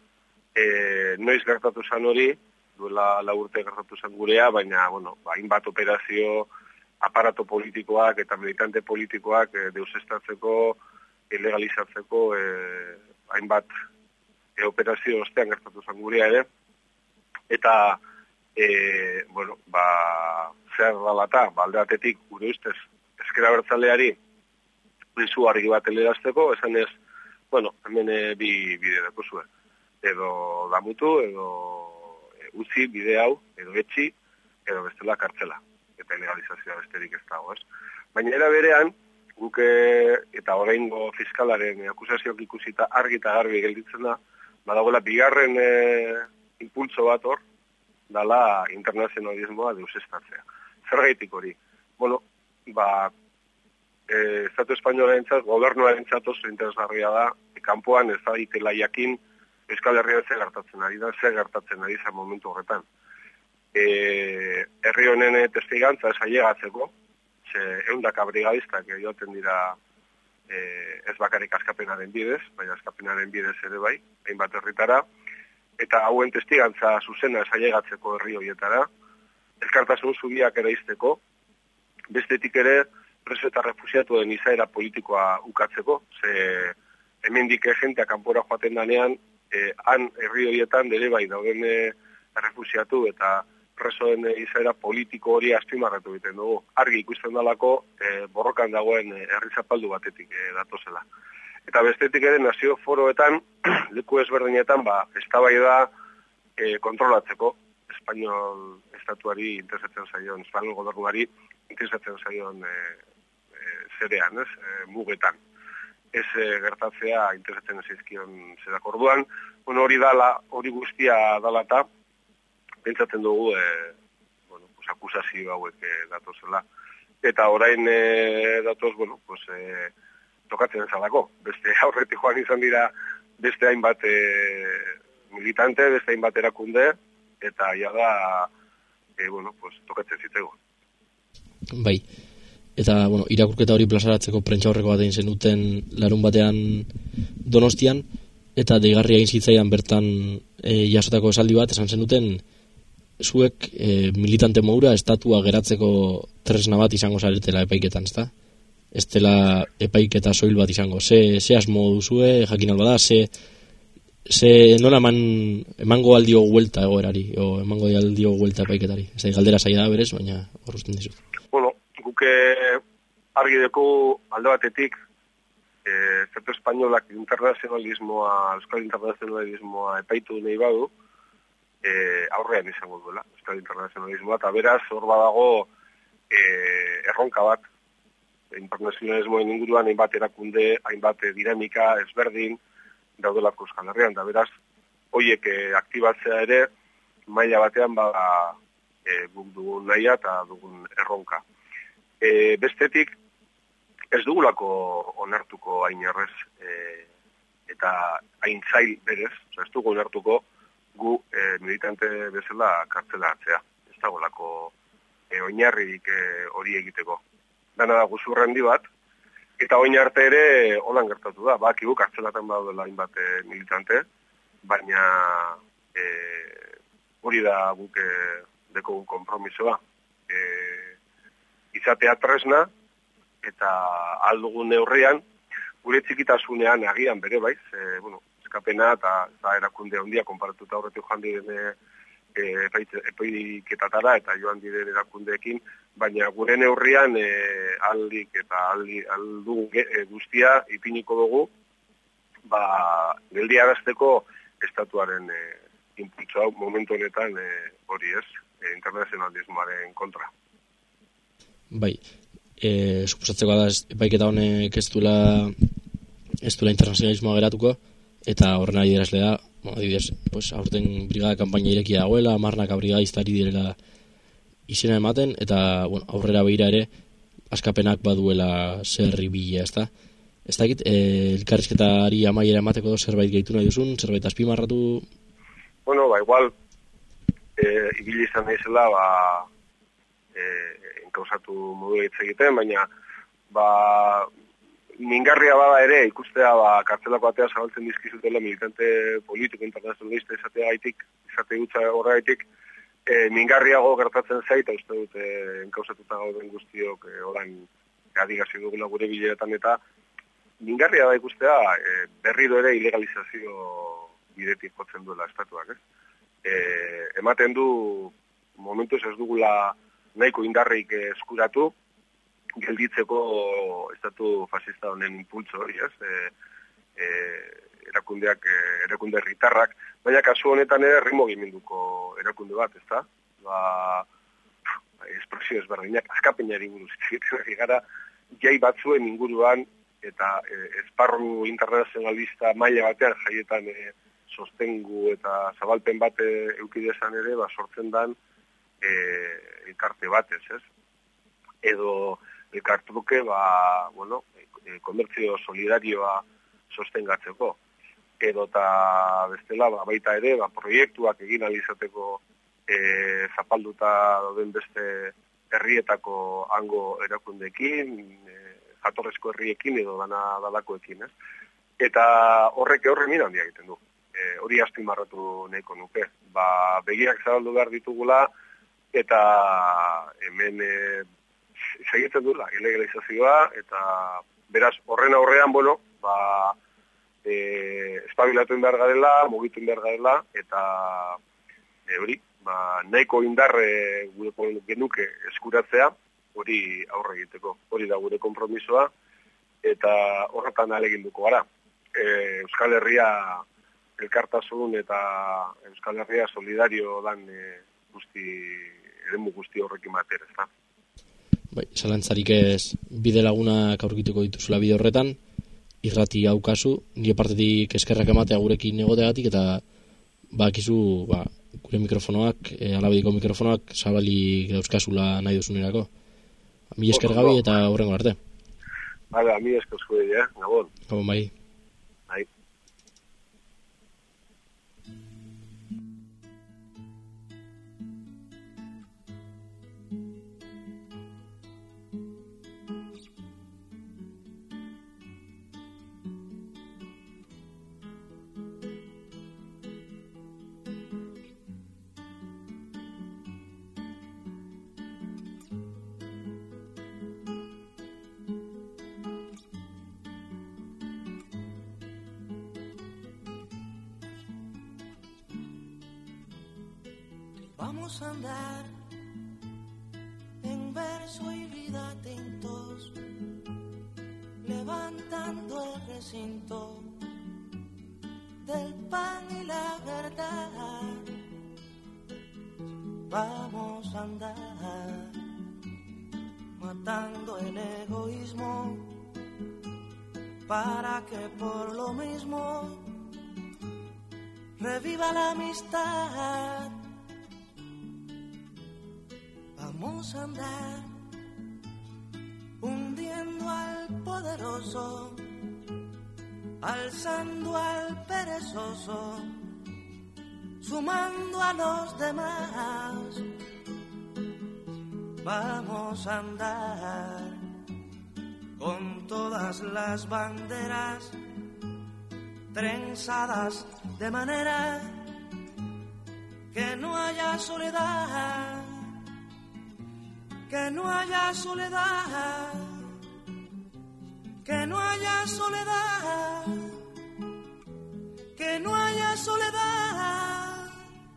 e, noiz gertatu zan hori, duela lau urte gertatu zan gurea, baina, bueno, ba, hainbat operazio, aparato politikoak eta militante politikoak e, deusestatzeko, ilegalizatzeko, e, hainbat e, operazio ostean gertatu zan gurea ere, eta, e, bueno, ba, zer dalata, balde batetik, gure ustez, ezkera bertzaleari, mezu argi bat elerazteko, esan ez, bueno, hemen e, bi bide dako zuen. Edo damutu, edo e, utzi bide hau, edo etxi, edo bestela kartzela. Eta ilegalizazioa besterik ez dago, ez? Baina era berean, guke eta oraingo fiskalaren akusazioak ikusita argi eta garbi gelditzen da, badagoela bigarren e, impulso bat hor, dala internazionalismoa deusestatzea. Zergaitik hori? Bueno, ba, e, Estatu Espainolaren txat, gobernuaren txat oso interesgarria da, e, kanpoan ez da itela jakin Euskal Herrian zer gertatzen ari da, zer gertatzen ari zen momentu horretan. E, herri honen testigantza ez ailegatzeko, ze eundaka brigadistak joaten dira e, ez bakarrik askapenaren bidez, baina askapenaren bidez ere bai, hainbat herritara, eta hauen testigantza zuzena ez ailegatzeko herri horietara, elkartasun zubiak eraizteko, bestetik ere preso eta refusiatuen izaera politikoa ukatzeko, ze hemendik jentea kanpora joaten danean, e, han herri horietan dere bai dauden e, refusiatu eta presoen izaera politiko hori azpimarratu egiten dugu. Argi ikusten dalako e, borrokan dagoen e, herri zapaldu batetik e, datozela. Eta bestetik ere nazio foroetan, leku ezberdinetan, ba, eztabaida e, kontrolatzeko, Espainol estatuari interesatzen zaion, Espainol gobernuari interesatzen zaion e, e, zerean, ez, e, mugetan. Ez e, gertatzea interesatzen zaizkion zerak orduan, bueno, hori dala, hori guztia dalata, pentsatzen dugu e, bueno, pues, akusazio hauek e, datozela. Eta orain e, datoz, bueno, pues, e, tokatzen zalako. Beste aurretik joan izan dira beste hainbat e, militante, beste hainbat erakunde, eta ja da, e, bueno, pues, tokatzen zitzego. Bai, eta, bueno, irakurketa hori plazaratzeko prentsa horreko bat egin zenuten larun batean Donostian, eta deigarria egin zitzaidan bertan e, jasotako esaldi bat, esan zenuten, zuek e, militante modura estatua geratzeko tresna bat izango zaretela epaiketan, ezta? Ez dela epaiketa soil bat izango. Ze, ze asmo duzue, jakin alba da, ze, ze nola eman, emango aldio huelta egoerari, o emango aldio huelta epaiketari. Ez da, galdera zaila da berez, baina hor usten dizut. Bueno, guke argi deku alde batetik, eh, Estatu Espainolak internazionalismoa, euskal internazionalismoa epaitu nahi badu, E, aurrean izango duela, euskal internazionalismoa, eta beraz, hor badago e, erronka bat, internazionalismoen inguruan, hainbat erakunde, hainbat dinamika, ezberdin, daudelako Euskal Herrian, eta beraz, horiek e, aktibatzea ere, maila batean bada e, guk dugun nahia eta dugun erronka. E, bestetik, ez dugulako onartuko hain errez, e, eta hain zail berez, oza, ez dugu onartuko, gu e, militante bezala kartzela hartzea. Ez dagolako e, oinarrik e, hori egiteko. dana da guzurra handi bat, eta oin arte ere holan gertatu da, bakigu kartzelatan badaudela hainbat e, militante, baina e, hori da guk e, dekogun konpromisoa. E, izatea tresna, eta aldugun neurrian, gure txikitasunean agian bere baiz, e, bueno, eskapena eta, eta erakunde handia konparatuta horretu joan diren e, epaiketatara eta joan diren erakundeekin, baina gure neurrian e, aldik eta aldi, aldugun e, guztia ipiniko dugu, ba, geldi arazteko estatuaren e, impultsoa momentu honetan e, hori ez, e, internazionalismoaren kontra. Bai, e, suposatzeko da epaiketa honek ez duela ez duela internazionalismoa geratuko, eta horren ari derazle da, bueno, adibidez, pues, aurten brigada kanpaina irekia dagoela, marnaka brigadistari direla izena ematen, eta bueno, aurrera behira ere askapenak baduela zerri bila, ez da? Ez dakit, e, elkarrizketari amaiera emateko do zerbait gehitu nahi duzun, zerbait azpimarratu? Bueno, ba, igual, e, ibili izan naizela, ba, e, enkausatu modu hitz egiten, baina ba, mingarria bada ere ikustea ba, kartzelako atea zabaltzen dizkizutela militante politiko internazionalista izatea gaitik, izate gutza horregaitik, e, mingarriago gertatzen zaita, uste dut e, enkausatuta gauden guztiok e, orain adigazi dugula gure bileretan, eta mingarria da ikustea e, berriro ere ilegalizazio bidetik jotzen duela estatuak, ez? E, ematen du momentuz ez dugula nahiko indarrik eskuratu, gelditzeko estatu fascista honen impultso hori, ez? E, e, erakundeak, e, erakunde herritarrak, baina kasu honetan ere herri mugimenduko erakunde bat, ezta? Ba, espresio ezberdinak, askapenari buruz egiten gara, jai batzuen inguruan, eta e, esparru internazionalista maila batean jaietan e, sostengu eta zabalpen bat eukidezan ere, ba, sortzen dan, E, elkarte batez, ez? Edo elkartruke, ba, bueno, e, komertzio solidarioa sostengatzeko. Edo eta bestela, ba, baita ere, ba, proiektuak egin alizateko e, zapalduta dauden beste herrietako hango erakundeekin, e, jatorrezko herriekin edo dana dalakoekin, ez? Eta horrek horre mira handia egiten du. E, hori azpimarratu nahiko nuke. Ba, begiak zabaldu behar ditugula, eta hemen e, segitzen duela ilegalizazioa, eta beraz horren aurrean, bueno, ba, e, espabilatu behar garela, mugitu behar garela, eta e, hori, ba, nahiko indarre gure genuke eskuratzea, hori aurre egiteko, hori da gure konpromisoa, eta horretan aleginduko gara. E, Euskal Herria elkartasun eta Euskal Herria solidario dan e, guzti, eremu guzti horrekin bater, ez da. Bai, zalantzarik ez bide lagunak aurkituko dituzula bide horretan, irrati hau kasu, nire partetik eskerrak ematea gurekin egoteagatik, eta bakizu, ba, gure mikrofonoak, e, alabediko mikrofonoak, zabalik dauzkazula nahi duzunerako. Mi esker gabi eta horrengo arte. Hala, mi esker zuei, eh, Gabon. Gabon, bai. Bai. Vamos a andar en verso y vida tintos, levantando el recinto del pan y la verdad. Vamos a andar matando el egoísmo para que por lo mismo reviva la amistad. Vamos a andar hundiendo al poderoso, alzando al perezoso, sumando a los demás. Vamos a andar con todas las banderas trenzadas de manera que no haya soledad, que no haya soledad, que no haya soledad, que no haya soledad.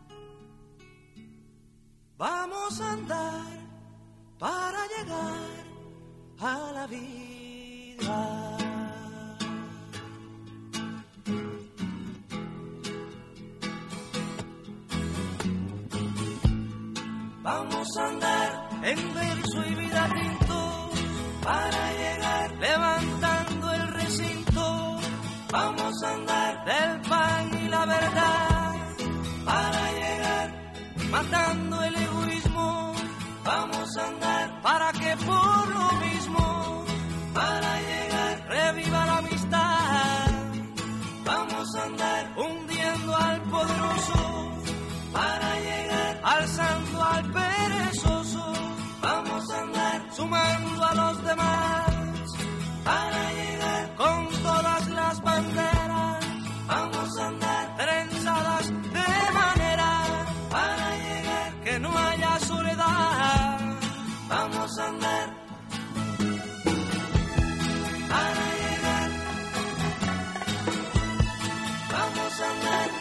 Vamos a andar para llegar a la vida. Vamos a andar en verso y vida tinto para llegar levantando el recinto. Vamos a andar del pan y la verdad para llegar matando el egoísmo. Vamos a andar para que por lo mismo, para llegar reviva la amistad. Vamos a andar hundiendo al poderoso para llegar alzando al perezoso. Vamos a andar sumando a los demás para llegar con todas las banderas. Vamos a andar trenzadas de manera para llegar que no haya soledad. Vamos a andar para llegar. Vamos a andar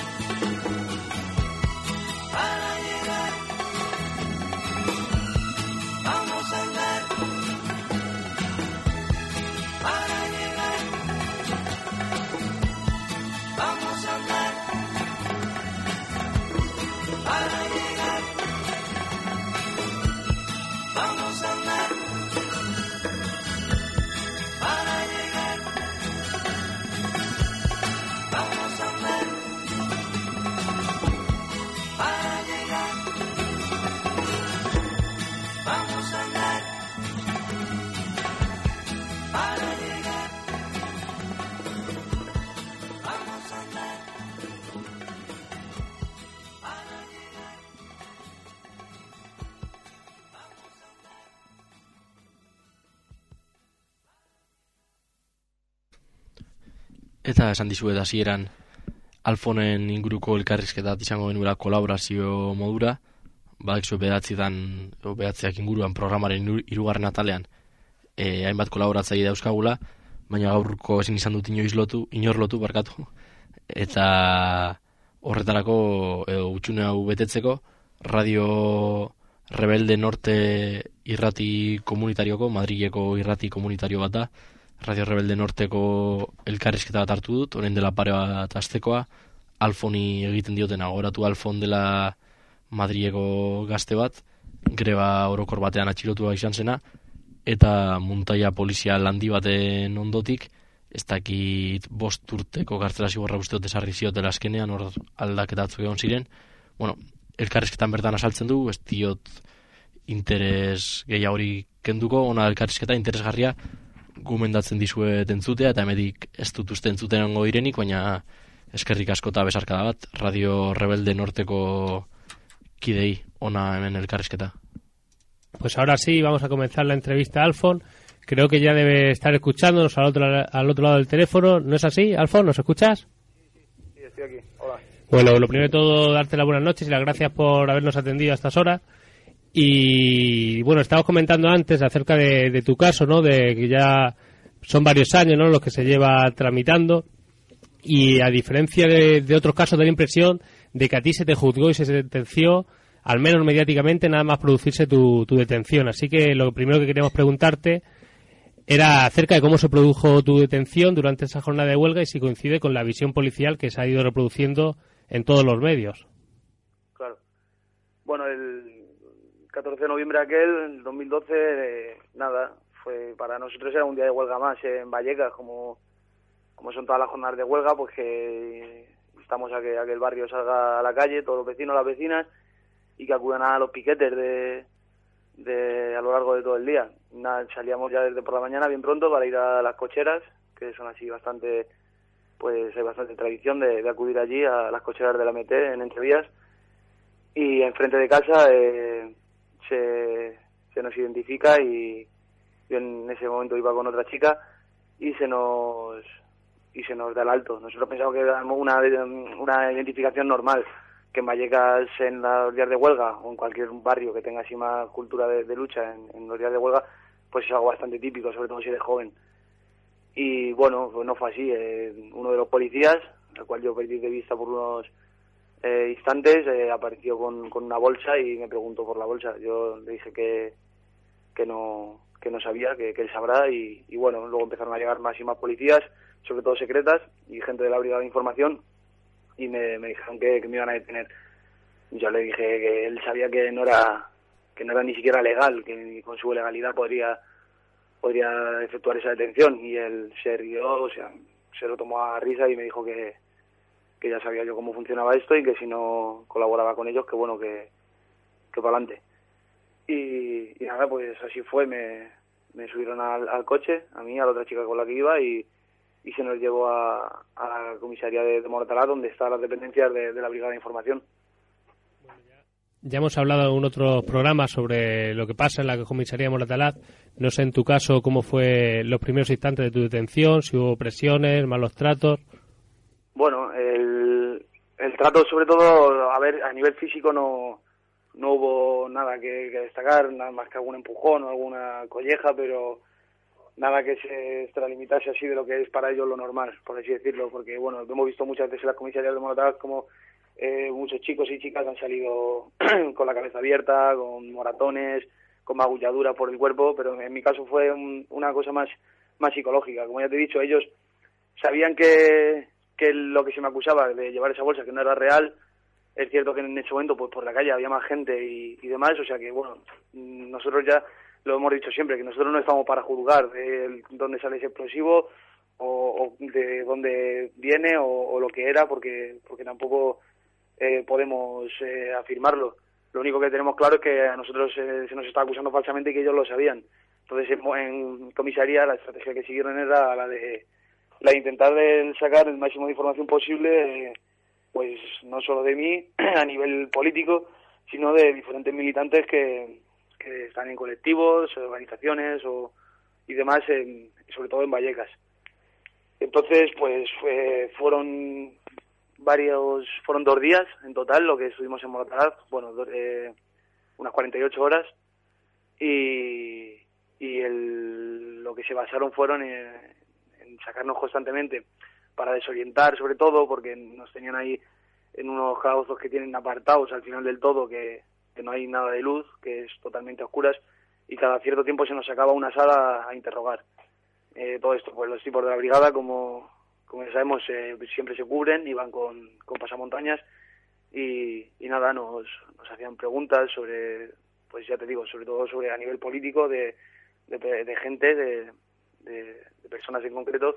para llegar. Vamos a andar para llegar. Vamos a andar para llegar. Vamos a andar para llegar. Vamos a andar para llegar. Vamos a andar para llegar. Vamos a andar para llegar. Eta esan dizuet hasieran Alfonen inguruko elkarrizketat izango genuela kolaborazio modura, badakizue behatzitan, o behatziak inguruan programaren hirugarren atalean e, hainbat kolaboratzaile dauzkagula, baina gaurko ezin izan dut inoiz lotu, inor lotu barkatu, eta horretarako edo utxune hau betetzeko Radio Rebelde Norte irrati komunitarioko, Madrileko irrati komunitario bat da, Radio Rebelde Norteko elkarrizketa bat hartu dut, orain dela pare bat astekoa, Alfoni egiten diotena, gogoratu Alfon dela Madrileko gazte bat, greba orokor batean atxilotua izan zena, eta muntaia polizial handi baten ondotik, ez dakit bost urteko kartzela zigorra uste dut esarri ziotela azkenean, hor aldaketatzuk egon ziren. Bueno, elkarrizketan bertan asaltzen du, ez diot interes gehiagori kenduko, ona elkarrizketa interesgarria, gumendatzen dizuet entzutea, eta emedik ez dut uste entzuten ongo direnik, baina eskerrik asko eta besarkada bat, Radio Rebelde Norteko kidei, ona hemen elkarrizketa. Pues ahora sí, vamos a comenzar la entrevista a Alfon. Creo que ya debe estar escuchándonos al otro, al otro lado del teléfono. ¿No es así, Alfon? ¿Nos escuchas? Sí, estoy aquí. Hola. Bueno, lo primero de todo, darte las buenas noches y las gracias por habernos atendido a estas horas. Y bueno, estábamos comentando antes acerca de, de tu caso, ¿no? De que ya son varios años, ¿no?, los que se lleva tramitando. Y a diferencia de, de otros casos, da la impresión de que a ti se te juzgó y se sentenció, al menos mediáticamente, nada más producirse tu, tu detención. Así que lo primero que queríamos preguntarte era acerca de cómo se produjo tu detención durante esa jornada de huelga y si coincide con la visión policial que se ha ido reproduciendo en todos los medios. Claro. Bueno, el catorce de noviembre aquel, el dos mil doce, eh, nada, fue para nosotros era un día de huelga más en Vallecas, como, como son todas las jornadas de huelga, pues que estamos a que, a que el barrio salga a la calle, todos los vecinos, las vecinas, y que acudan a los piquetes de, de a lo largo de todo el día. Nada, salíamos ya desde por la mañana bien pronto para ir a las cocheras, que son así bastante, pues hay bastante tradición de, de acudir allí a las cocheras de la M T en Entrevías, y enfrente de casa eh, se, se nos identifica y, Yo en ese momento iba con otra chica y se nos y se nos da el alto. Nosotros pensamos que era una, una identificación normal, que en Vallecas, en los días de huelga, o en cualquier barrio que tenga así más cultura de, de lucha, en, en los días de huelga, pues es algo bastante típico, sobre todo si eres joven. Y bueno, pues no fue así. Eh, uno de los policías, al cual yo perdí de vista por unos eh, instantes, eh, apareció con, con una bolsa y me preguntó por la bolsa. Yo le dije que, que no que no sabía, que, que él sabrá, y, y bueno, luego empezaron a llegar más y más policías, sobre todo secretas, y gente de la Brigada de Información, y me, me dijeron que, que me iban a detener. Yo le dije que él sabía que no era que no era ni siquiera legal, que ni con su legalidad podría podría efectuar esa detención, y él se rió, o sea, se lo tomó a risa y me dijo que, que ya sabía yo cómo funcionaba esto y que si no colaboraba con ellos, que bueno, que, que para adelante. Y, y nada, pues así fue, me, me subieron al, al coche, a mí, a la otra chica con la que iba, y, y se nos llevó a, a la comisaría de, de Moratalaz, donde están las dependencias de, de la Brigada de Información. Ya hemos hablado en otros programas sobre lo que pasa en la comisaría de Moratalaz. No sé en tu caso cómo fue los primeros instantes de tu detención, si hubo presiones, malos tratos. Bueno, el, el trato sobre todo, a ver, a nivel físico no, no hubo nada que, que destacar, nada más que algún empujón o alguna colleja, pero nada que se extralimitase así de lo que es para ellos lo normal, por así decirlo, porque bueno, hemos visto muchas veces en las comisarías de Moratalaz como eh, muchos chicos y chicas han salido con la cabeza abierta, con moratones, con magulladuras por el cuerpo, pero en mi caso fue un, una cosa más, más psicológica. Como ya te he dicho, ellos sabían que, que lo que se me acusaba de llevar esa bolsa que no era real. Es cierto que en ese momento pues por la calle había más gente y, y demás, o sea que bueno, nosotros ya lo hemos dicho siempre, que nosotros no estamos para juzgar de dónde sale ese explosivo o, o de dónde viene o, o lo que era, porque porque tampoco eh, podemos eh, afirmarlo. Lo único que tenemos claro es que a nosotros eh, se nos está acusando falsamente y que ellos lo sabían. Entonces en, en comisaría la estrategia que siguieron era la de, la de intentar de sacar el máximo de información posible, eh, pues no solo de mí a nivel político, sino de diferentes militantes que que están en colectivos, organizaciones o, y demás, en, sobre todo en Vallecas. Entonces, pues fue, fueron varios, fueron dos días en total lo que estuvimos en Moratalaz, bueno, do, eh, unas cuarenta y ocho horas, y, y el, lo que se basaron fueron en, en sacarnos constantemente para desorientar, sobre todo, porque nos tenían ahí en unos calabozos que tienen apartados al final del todo, que que no hay nada de luz, que es totalmente a oscuras, y cada cierto tiempo se nos sacaba una sala a interrogar. Eh, todo esto, pues los tipos de la brigada, como, como ya sabemos, eh, siempre se cubren y van con, con pasamontañas, y, y nada, nos, nos hacían preguntas sobre, pues ya te digo, sobre todo sobre a nivel político, de, de, de gente, de, de, de personas en concreto,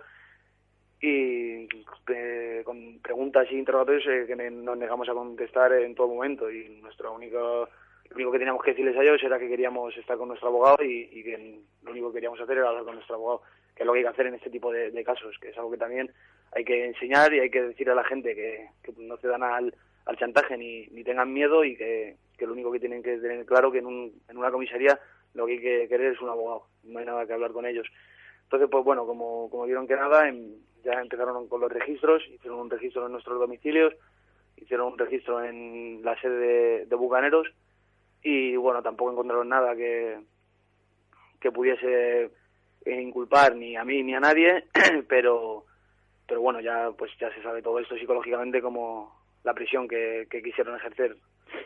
y eh, con preguntas y interrogatorios eh, que nos negamos a contestar en todo momento, y nuestro único lo único que teníamos que decirles a ellos era que queríamos estar con nuestro abogado y, y que lo único que queríamos hacer era hablar con nuestro abogado, que es lo que hay que hacer en este tipo de, de casos, que es algo que también hay que enseñar y hay que decir a la gente que, que no cedan al, al chantaje ni, ni tengan miedo, y que, que lo único que tienen que tener claro que en, un, en una comisaría lo que hay que querer es un abogado, no hay nada que hablar con ellos. Entonces, pues bueno, como, como vieron que nada, en, ya empezaron con los registros, hicieron un registro en nuestros domicilios, hicieron un registro en la sede de, de Bucaneros, y bueno, tampoco encontraron nada que, que pudiese inculpar ni a mí ni a nadie, pero pero bueno, ya pues ya se sabe todo esto psicológicamente, como la prisión que, que quisieron ejercer.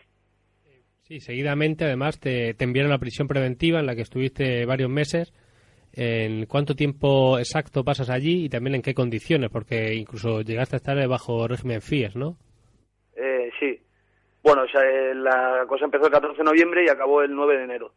Sí, seguidamente además te, te enviaron a la prisión preventiva en la que estuviste varios meses. ¿En cuánto tiempo exacto pasas allí y también en qué condiciones? Porque incluso llegaste a estar bajo régimen F I E S, ¿no? Eh, sí. Bueno, o sea, la cosa empezó el catorce de noviembre y acabó el nueve de enero.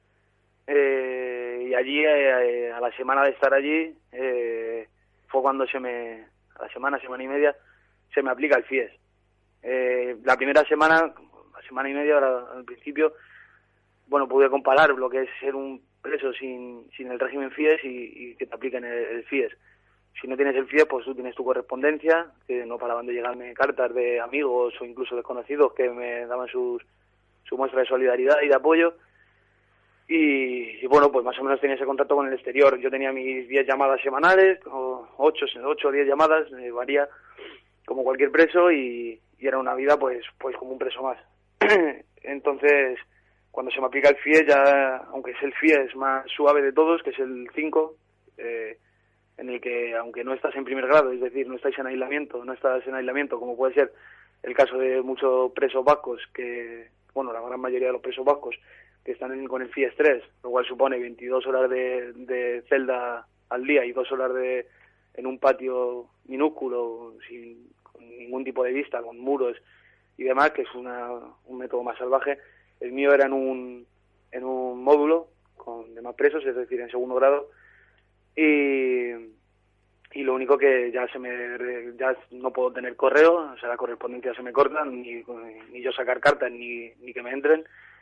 Eh, y allí, eh, a la semana de estar allí, eh, fue cuando se me, a la semana, semana y media, se me aplica el F I E S. Eh, la primera semana, la semana y media, al principio, bueno, pude comparar lo que es ser un preso sin, sin el régimen F I E S y, y que te apliquen el, el F I E S. Si no tienes el F I E S, pues tú tienes tu correspondencia, que no paraban de llegarme cartas de amigos o incluso desconocidos que me daban sus, su muestra de solidaridad y de apoyo. Y, y bueno, pues más o menos tenía ese contacto con el exterior. Yo tenía mis diez llamadas semanales, o ocho o diez llamadas, eh, varía como cualquier preso, y, y era una vida pues pues como un preso más. Entonces, cuando se me aplica el F I E, ya, aunque es el F I E es más suave de todos, que es el cinco, eh, en el que aunque no estás en primer grado, es decir, no estás en aislamiento, no estás en aislamiento, como puede ser el caso de muchos presos vascos, que, bueno, la gran mayoría de los presos vascos, que están en, con el F I E S tres, lo cual supone veintidós horas de, de celda al día y dos horas de en un patio minúsculo, sin con ningún tipo de vista, con muros y demás, que es una, un método más salvaje. El mío era en un, en un módulo con demás presos, es decir, en segundo grado, y, y lo único que ya se me ya no puedo tener correo, o sea, la correspondencia se me corta, ni, ni yo sacar cartas, ni, ni que me entren.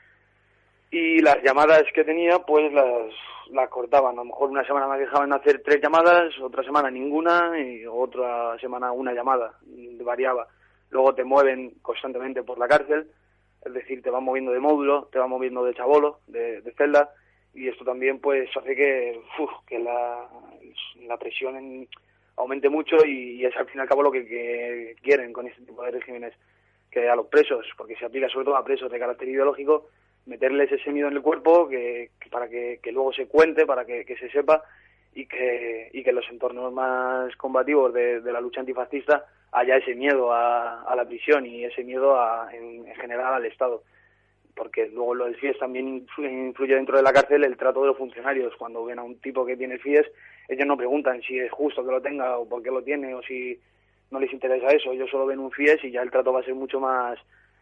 Y las llamadas que tenía, pues las, las cortaban. A lo mejor una semana me dejaban hacer tres llamadas, otra semana ninguna, y otra semana una llamada, variaba. Luego te mueven constantemente por la cárcel, es decir, te van moviendo de módulo, te van moviendo de chabolo, de, de celda, y esto también pues hace que, uf, que la, la presión en, aumente mucho, y, y es al fin y al cabo lo que, que quieren con este tipo de regímenes, que a los presos, porque se aplica sobre todo a presos de carácter ideológico, meterles ese miedo en el cuerpo que, que para que, que luego se cuente, para que, que se sepa, y que, y que en los entornos más combativos de, de la lucha antifascista haya ese miedo a, a la prisión y ese miedo a, en, en general al Estado. Porque luego lo del F I E S también influye, influye dentro de la cárcel el trato de los funcionarios. Cuando ven a un tipo que tiene el F I E S, ellos no preguntan si es justo que lo tenga o por qué lo tiene o si no les interesa eso. Ellos solo ven un F I E S y ya el trato va a ser mucho más,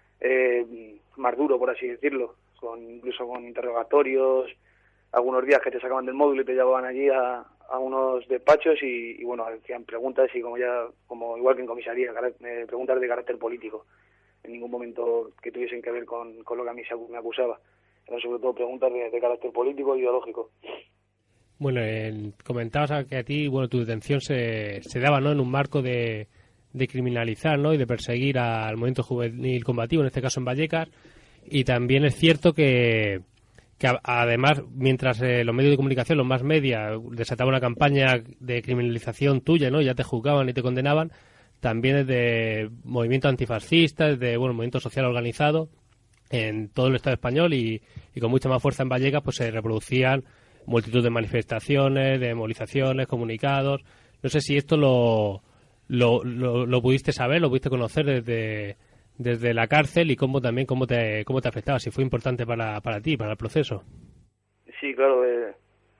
eh, más duro, por así decirlo. Con, incluso con interrogatorios, algunos días que te sacaban del módulo y te llevaban allí a, a unos despachos y, y bueno, hacían preguntas y como ya, como igual que en comisaría, eh, preguntas de carácter político. En ningún momento que tuviesen que ver con, con lo que a mí se, me acusaba. Eran sobre todo preguntas de, de carácter político e ideológico. Bueno, eh, comentabas que a ti, bueno, tu detención se, se daba, ¿no?, en un marco de, de criminalizar, ¿no?, y de perseguir al movimiento juvenil combativo, en este caso en Vallecas. Y también es cierto que, que a, además, mientras eh, los medios de comunicación, los más media, desataban una campaña de criminalización tuya, ¿no?, ya te juzgaban y te condenaban, también desde movimientos antifascistas, desde, bueno, movimiento social organizado en todo el Estado español y, y con mucha más fuerza en Vallecas, pues se reproducían multitud de manifestaciones, de movilizaciones, comunicados. No sé si esto lo, lo, lo, lo pudiste saber, lo pudiste conocer desde... desde la cárcel y cómo también cómo te cómo te afectaba, si fue importante para para ti, para el proceso. Sí, claro. Eh,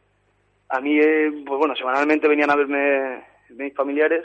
a mí, eh, pues bueno, semanalmente venían a verme mis familiares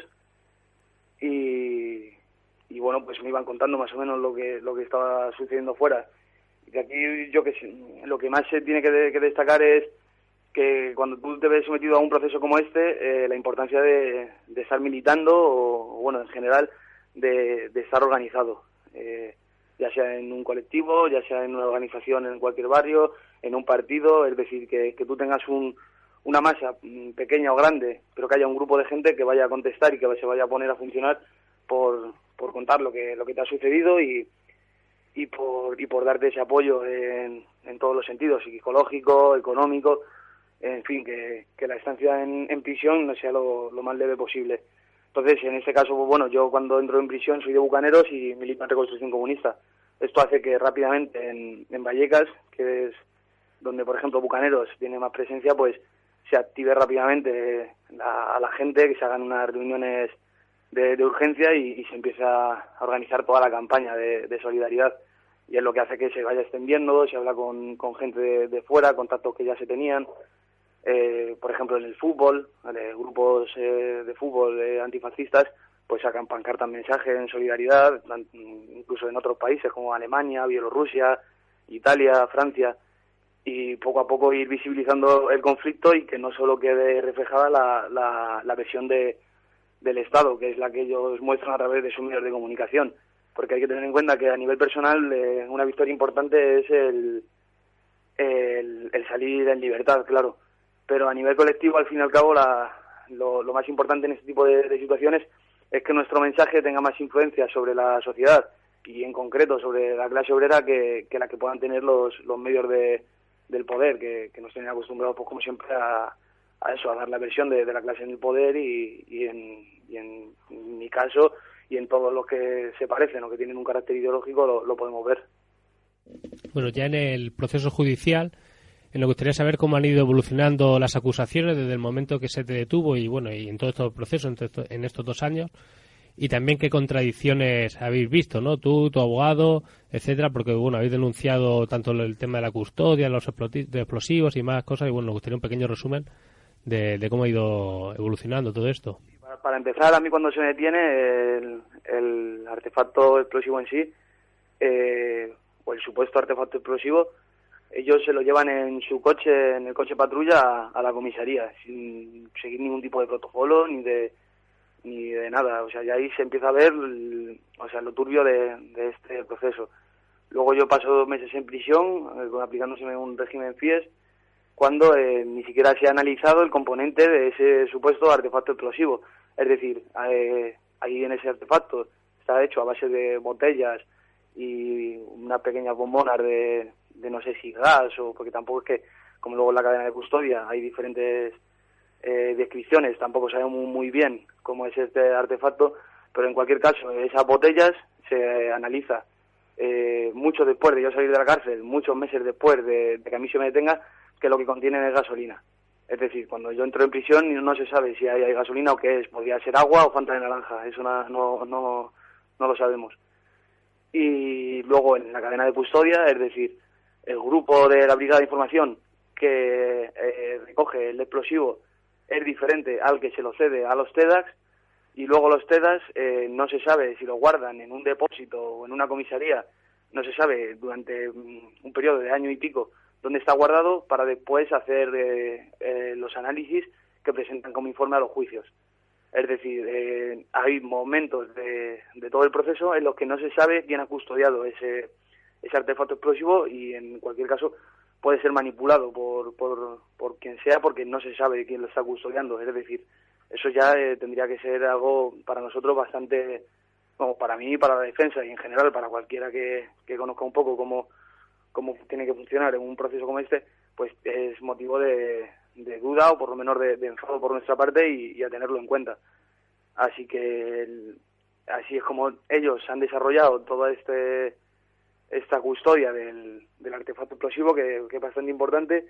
y, y bueno, pues me iban contando más o menos lo que lo que estaba sucediendo fuera. Y aquí yo que lo que más se tiene que, de, que destacar es que cuando tú te ves sometido a un proceso como este, eh, la importancia de, de estar militando o, bueno, en general, de, de estar organizado. Eh, ya sea en un colectivo, ya sea en una organización en cualquier barrio, en un partido, es decir, que, que tú tengas un, una masa pequeña o grande, pero que haya un grupo de gente que vaya a contestar y que se vaya a poner a funcionar por, por contar lo que lo que te ha sucedido y, y por y por darte ese apoyo en, en todos los sentidos, psicológico, económico, en fin, que, que la estancia en, en prisión no sea lo, lo más leve posible. Entonces, en este caso, pues bueno, yo cuando entro en prisión soy de Bucaneros y milito en Reconstrucción Comunista. Esto hace que rápidamente en, en Vallecas, que es donde, por ejemplo, Bucaneros tiene más presencia, pues se active rápidamente la, a la gente, que se hagan unas reuniones de, de urgencia y, y se empieza a organizar toda la campaña de, de solidaridad. Y es lo que hace que se vaya extendiendo, se habla con, con gente de, de fuera, contactos que ya se tenían. Eh, por ejemplo, en el fútbol, ¿vale? Grupos eh, de fútbol eh, antifascistas, pues sacan pancartas, mensajes en solidaridad, incluso en otros países como Alemania, Bielorrusia, Italia, Francia, y poco a poco ir visibilizando el conflicto y que no solo quede reflejada la, la, la versión de, del Estado, que es la que ellos muestran a través de sus medios de comunicación, porque hay que tener en cuenta que a nivel personal eh, una victoria importante es el, el, el salir en libertad, claro. Pero a nivel colectivo, al fin y al cabo, la, lo, lo más importante en este tipo de, de situaciones es que nuestro mensaje tenga más influencia sobre la sociedad y, en concreto, sobre la clase obrera que, que la que puedan tener los, los medios de, del poder, que, que nos tienen acostumbrados, pues como siempre, a, a eso, a dar la versión de, de la clase en el poder y, y, en, y en, en mi caso y en todos los que se parecen o que tienen un carácter ideológico lo, lo podemos ver. Bueno, ya en el proceso judicial, me gustaría saber cómo han ido evolucionando las acusaciones desde el momento que se te detuvo y bueno, y en todo este proceso, en, esto, en estos dos años, y también qué contradicciones habéis visto, ¿no? Tú, tu abogado, etcétera, porque bueno, habéis denunciado tanto el tema de la custodia, los explosivos y más cosas, y bueno, nos gustaría un pequeño resumen de, de cómo ha ido evolucionando todo esto. Para, para empezar, a mí cuando se me detiene el, el artefacto explosivo en sí, eh, o el supuesto artefacto explosivo, ellos se lo llevan en su coche, en el coche patrulla, a, a la comisaría, sin seguir ningún tipo de protocolo ni de ni de nada. O sea, ya ahí se empieza a ver, el, o sea, lo turbio de, de este proceso. Luego yo paso dos meses en prisión, eh, aplicándoseme un régimen F I E S, cuando eh, ni siquiera se ha analizado el componente de ese supuesto artefacto explosivo. Es decir, eh, ahí en ese artefacto está hecho a base de botellas y unas pequeñas bombonas de, de no sé si gas, o porque tampoco es que, como luego en la cadena de custodia hay diferentes eh, descripciones, tampoco sabemos muy, muy bien cómo es este artefacto, pero en cualquier caso, esas botellas se analiza eh, mucho después de yo salir de la cárcel, muchos meses después de, de que a mí se me detenga, que lo que contienen es gasolina. Es decir, cuando yo entro en prisión no se sabe si hay, hay gasolina o qué es, podría ser agua o Fanta de naranja, eso no, no, no, no lo sabemos. Y luego en la cadena de custodia, es decir, el grupo de la Brigada de Información que eh, recoge el explosivo es diferente al que se lo cede a los TEDx, y luego los TEDx eh, no se sabe si lo guardan en un depósito o en una comisaría, no se sabe durante un periodo de año y pico dónde está guardado, para después hacer eh, eh, los análisis que presentan como informe a los juicios. Es decir, eh, hay momentos de, de todo el proceso en los que no se sabe quién ha custodiado ese, ese artefacto explosivo, y en cualquier caso puede ser manipulado por, por, por quien sea, porque no se sabe quién lo está custodiando. Es decir, eso ya eh, tendría que ser algo para nosotros bastante, bueno, para mí y para la defensa, y en general para cualquiera que, que conozca un poco cómo, cómo tiene que funcionar en un proceso como este, pues es motivo de, de duda, o por lo menos de, de enfado por nuestra parte, y, y a tenerlo en cuenta. Así que el, así es como ellos han desarrollado toda este esta custodia del, del artefacto explosivo, que, que es bastante importante,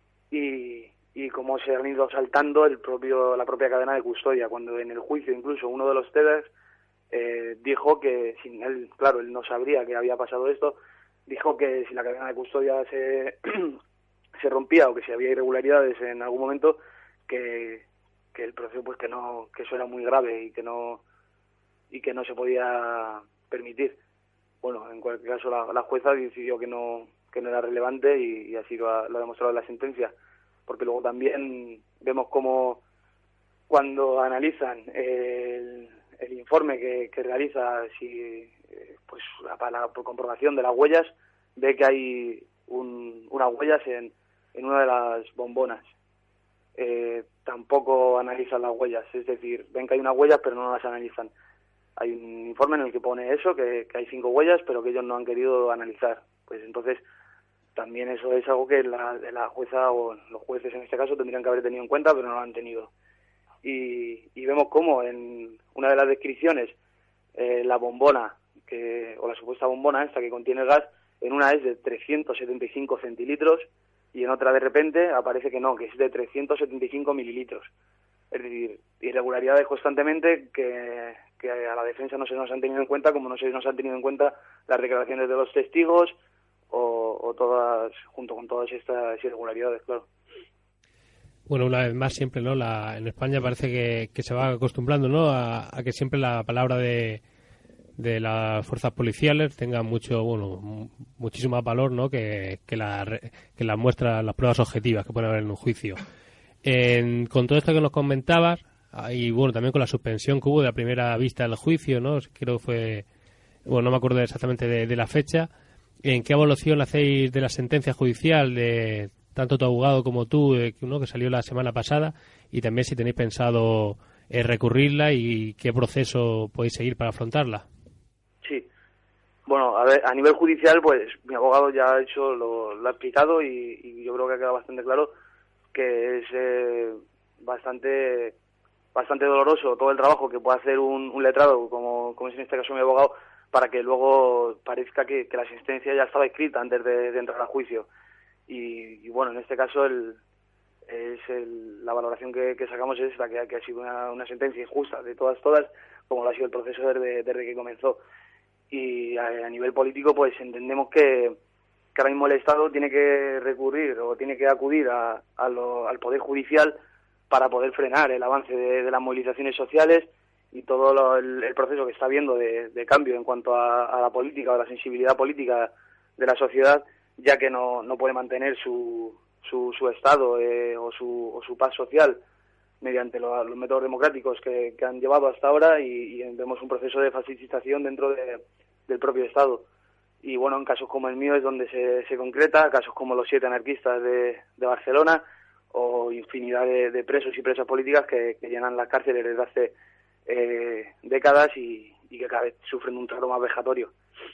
y, y cómo se han ido saltando el propio la propia cadena de custodia, cuando en el juicio incluso uno de los TEDx eh, dijo que, sin él, claro, él no sabría que había pasado esto, dijo que si la cadena de custodia se, se rompía o que si había irregularidades en algún momento, que, que el proceso, pues que no, que eso era muy grave y que no y que no se podía permitir. Bueno, en cualquier caso la, la jueza decidió que no que no era relevante, y, y así lo ha, lo ha demostrado en la sentencia, porque luego también vemos cómo cuando analizan el, el informe que, que realiza, si pues para la por comprobación de las huellas, ve que hay un, unas huellas en, en una de las bombonas. Eh, tampoco analizan las huellas, es decir, ven que hay unas huellas pero no las analizan. Hay un informe en el que pone eso, que, que hay cinco huellas, pero que ellos no han querido analizar. Pues entonces también eso es algo que la, la jueza o los jueces en este caso tendrían que haber tenido en cuenta, pero no lo han tenido. Y, y vemos cómo en una de las descripciones eh, la bombona, que o la supuesta bombona esta que contiene el gas, en una es de trescientos setenta y cinco centilitros, y en otra de repente aparece que no, que es de trescientos setenta y cinco mililitros. Es decir, irregularidades constantemente que, que a la defensa no se nos han tenido en cuenta, como no se nos han tenido en cuenta las declaraciones de los testigos, o, o todas, junto con todas estas irregularidades, claro. Bueno, una vez más siempre, ¿no? La, en España parece que, que se va acostumbrando, ¿no? A, a que siempre la palabra de, de las fuerzas policiales tenga mucho, bueno, muchísimo más valor, ¿no? Que, que la que las muestras, las pruebas objetivas que pueden haber en un juicio. En, con todo esto que nos comentabas, y bueno, también con la suspensión que hubo de la primera vista del juicio, ¿no? Creo que fue, bueno, no me acuerdo exactamente de, de la fecha. ¿En qué evaluación hacéis de la sentencia judicial de tanto tu abogado como tú, eh, ¿no? que salió la semana pasada? Y también si tenéis pensado eh, recurrirla, y qué proceso podéis seguir para afrontarla. Sí. Bueno, a ver, a nivel judicial, pues mi abogado ya ha hecho, lo, lo ha explicado y, y yo creo que ha quedado bastante claro que es eh, bastante bastante doloroso todo el trabajo que puede hacer un, un letrado, como, como es en este caso mi abogado, para que luego parezca que, que la sentencia ya estaba escrita antes de, de entrar a juicio. Y, y bueno, en este caso el, es el, la valoración que, que sacamos es la que, que ha sido una, una sentencia injusta de todas, todas, como lo ha sido el proceso desde, desde que comenzó. Y a, a nivel político, pues entendemos que, que ahora mismo el Estado tiene que recurrir o tiene que acudir a, a lo, al Poder Judicial para poder frenar el avance de, de las movilizaciones sociales y todo lo, el, el proceso que está habiendo de, de cambio en cuanto a, a la política o la sensibilidad política de la sociedad, ya que no, no puede mantener su, su, su Estado eh, o, su, o su paz social mediante lo, los métodos democráticos que, que han llevado hasta ahora y, y vemos un proceso de fascistización dentro de, del propio Estado. Y bueno, en casos como el mío es donde se, se concreta, casos como los siete anarquistas de, de Barcelona o infinidad de, de presos y presas políticas que, que llenan las cárceles desde hace eh, décadas y, y que cada vez sufren un trato más vejatorio.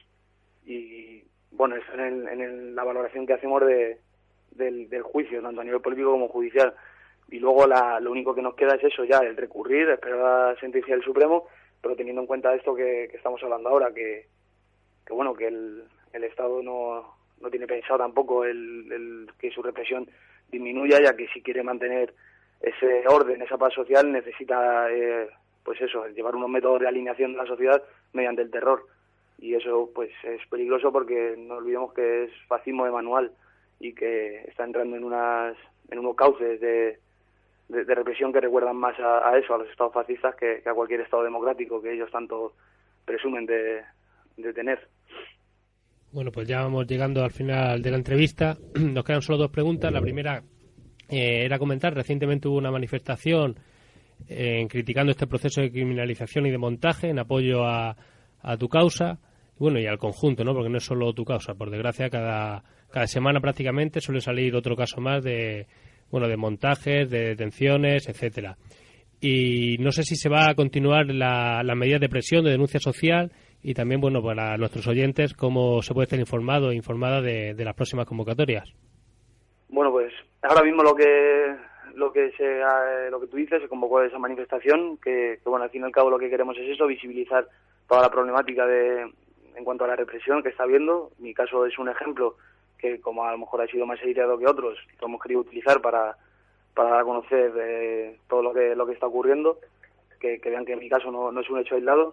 Y bueno, eso en, el, en el, la valoración que hacemos de, del, del juicio, tanto a nivel político como judicial. Y luego la, lo único que nos queda es eso ya, el recurrir, esperar la sentencia del Supremo, pero teniendo en cuenta esto que, que estamos hablando ahora, que, que bueno, que el, el Estado no, no tiene pensado tampoco el, el que su represión disminuya, ya que si quiere mantener ese orden, esa paz social, necesita, eh, pues eso, llevar unos métodos de alineación de la sociedad mediante el terror. Y eso pues es peligroso porque no olvidemos que es fascismo de manual y que está entrando en unas en unos cauces de, de, de represión que recuerdan más a, a eso, a los estados fascistas, que, que a cualquier estado democrático que ellos tanto presumen de, de tener. Bueno, pues ya vamos llegando al final de la entrevista. Nos quedan solo dos preguntas. La primera eh, era comentar, recientemente hubo una manifestación eh, criticando este proceso de criminalización y de montaje en apoyo a, a tu causa, bueno, y al conjunto, ¿no? Porque no es solo tu causa. Por desgracia, cada, cada semana prácticamente suele salir otro caso más de, bueno, de montajes, de detenciones, etcétera. Y no sé si se va a continuar la, la medida de presión, de denuncia social, y también, bueno, para nuestros oyentes, cómo se puede estar informado e informada de, de las próximas convocatorias. Bueno, pues ahora mismo lo que lo que se lo que tú dices, se convocó esa manifestación, que, que bueno, al fin y al cabo lo que queremos es eso, visibilizar toda la problemática de en cuanto a la represión que está habiendo. Mi caso es un ejemplo que, como a lo mejor ha sido más aireado que otros, lo hemos querido utilizar para para dar a conocer eh, todo lo que lo que está ocurriendo, que, que vean que en mi caso no, no es un hecho aislado.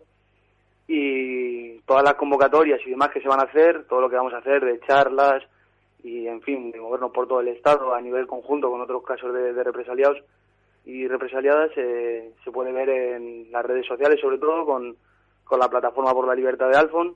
Y todas las convocatorias y demás que se van a hacer, todo lo que vamos a hacer de charlas y, en fin, de movernos por todo el Estado a nivel conjunto con otros casos de, de represaliados y represaliadas, eh, se puede ver en las redes sociales, sobre todo con, con la Plataforma por la Libertad de Alfon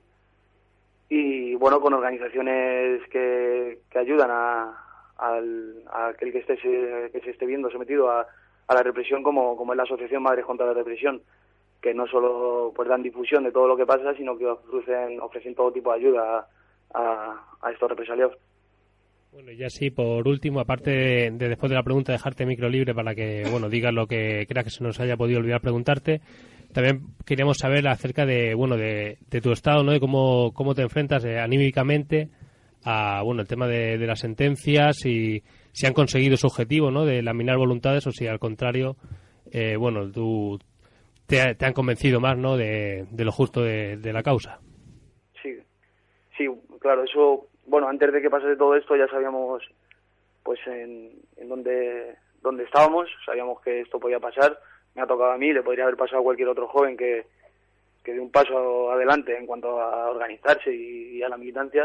y, bueno, con organizaciones que, que ayudan a, al, a aquel que, esté, que se esté viendo sometido a, a la represión, como, como es la Asociación Madres contra la Represión, que no solo pues dan difusión de todo lo que pasa, sino que ofrecen ofrecen todo tipo de ayuda a, a, a estos represaliados. Bueno, y ya sí, por último, aparte de, de después de la pregunta, dejarte micro libre para que, bueno, digas lo que creas que se nos haya podido olvidar preguntarte, también queríamos saber acerca de, bueno, de, de tu estado, ¿no? De cómo, cómo te enfrentas eh, anímicamente a, bueno, el tema de, de las sentencias y si han conseguido su objetivo, ¿no? De laminar voluntades o si, al contrario, eh, bueno, tú... Te, te han convencido más, ¿no?, de, de lo justo de, de la causa. Sí, sí, claro, eso, bueno, antes de que pasase todo esto ya sabíamos, pues, en, en dónde, dónde estábamos, sabíamos que esto podía pasar, me ha tocado a mí, le podría haber pasado a cualquier otro joven que, que dé un paso adelante en cuanto a organizarse y, y a la militancia,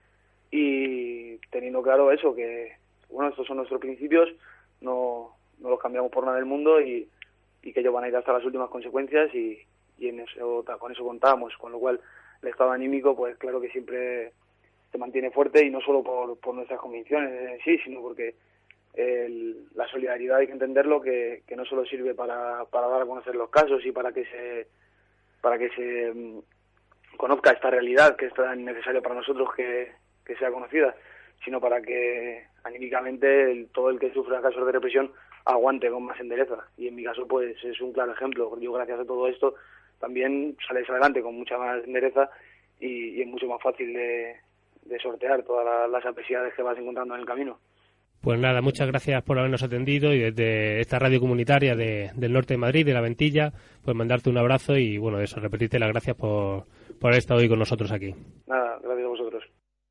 y teniendo claro eso, que, bueno, estos son nuestros principios, no, no los cambiamos por nada del mundo y y que ellos van a ir hasta las últimas consecuencias y, y en eso, con eso contábamos, con lo cual el estado anímico, pues claro que siempre se mantiene fuerte y no solo por, por nuestras convicciones en sí, sino porque el, la solidaridad hay que entenderlo, que, que no solo sirve para, para dar a conocer los casos y para que se para que se um, conozca esta realidad que es tan necesaria para nosotros que, que sea conocida, sino para que anímicamente el, todo el que sufra casos de represión aguante con más endereza. Y en mi caso, pues es un claro ejemplo. Yo, gracias a todo esto, también sales adelante con mucha más endereza y, y es mucho más fácil de, de sortear todas la, las adversidades que vas encontrando en el camino. Pues nada, muchas gracias por habernos atendido y desde esta radio comunitaria de, del norte de Madrid, de La Ventilla, pues mandarte un abrazo y bueno, eso, repetirte las gracias por, por haber estado hoy con nosotros aquí. Nada, gracias a vosotros.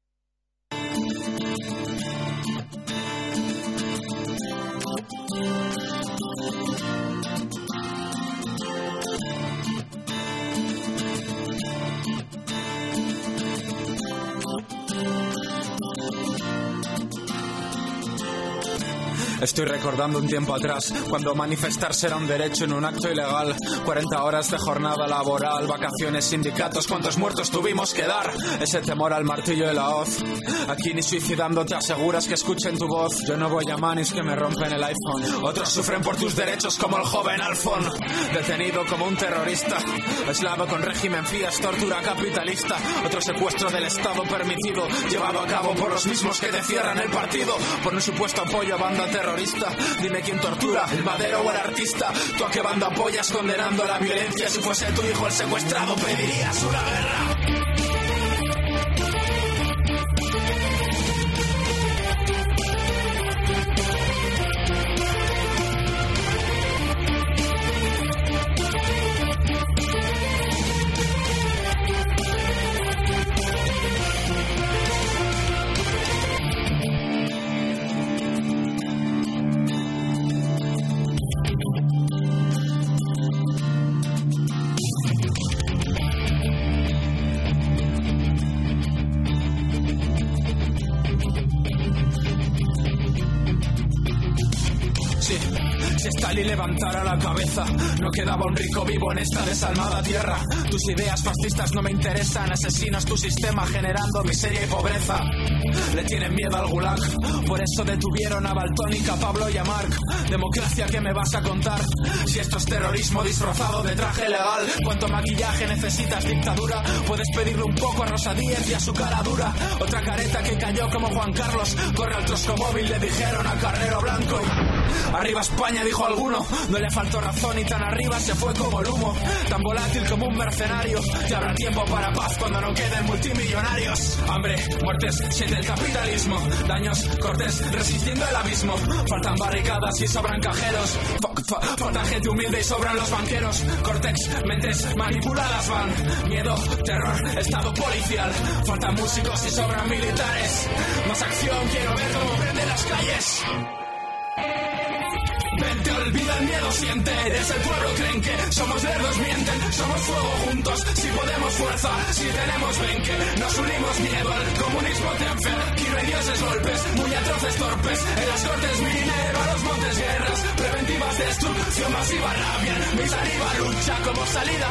Estoy recordando un tiempo atrás, cuando manifestarse era un derecho en un acto ilegal. cuarenta horas de jornada laboral, vacaciones, sindicatos, cuántos muertos tuvimos que dar. Ese temor al martillo de la hoz. Aquí ni suicidando te aseguras que escuchen tu voz. Yo no voy a manis que me rompen el iPhone. Otros sufren por tus derechos como el joven Alfón. Detenido como un terrorista, aislado con régimen fías, tortura capitalista. Otro secuestro del Estado permitido, llevado a cabo por los mismos que te cierran el partido. Por un supuesto apoyo a banda terrorista. Dime quién tortura, el madero o el artista. ¿Tú a qué banda apoyas condenando la violencia? Si fuese tu hijo el secuestrado, pedirías una guerra. Y levantara la cabeza, no quedaba un rico vivo en esta desalmada tierra. Tus ideas fascistas no me interesan, asesinas tu sistema generando miseria y pobreza. Le tienen miedo al gulag, por eso detuvieron a Valtónica, Pablo y a Marc. Democracia, ¿qué me vas a contar? Si esto es terrorismo disfrazado de traje legal. ¿Cuánto maquillaje necesitas, dictadura? Puedes pedirle un poco a Rosa Díez y a su cara dura. Otra careta que cayó como Juan Carlos, corre al troscomóvil, le dijeron a Carrero Blanco. Arriba España, dijo alguno. No le faltó razón y tan arriba se fue como el humo. Tan volátil como un mercenario. Ya habrá tiempo para paz cuando no queden multimillonarios. Hambre, muertes, siente el capitalismo. Daños, cortes, resistiendo el abismo. Faltan barricadas y sobran cajeros. Falta gente humilde y sobran los banqueros. Cortex, mentes manipuladas van. Miedo, terror, estado policial. Faltan músicos y sobran militares. Más acción, quiero ver cómo prenden las calles. Vente, olvida el miedo, siente. Eres el pueblo, creen que somos lerdos, mienten. Somos fuego juntos, si podemos fuerza, si tenemos venque. Nos unimos, miedo al comunismo te enferma. Aquí no hay dioses, golpes, muy atroces, torpes. En las cortes mi dinero, a los montes, guerras preventivas, destrucción masiva, rabia. Mi saliva, lucha como salida.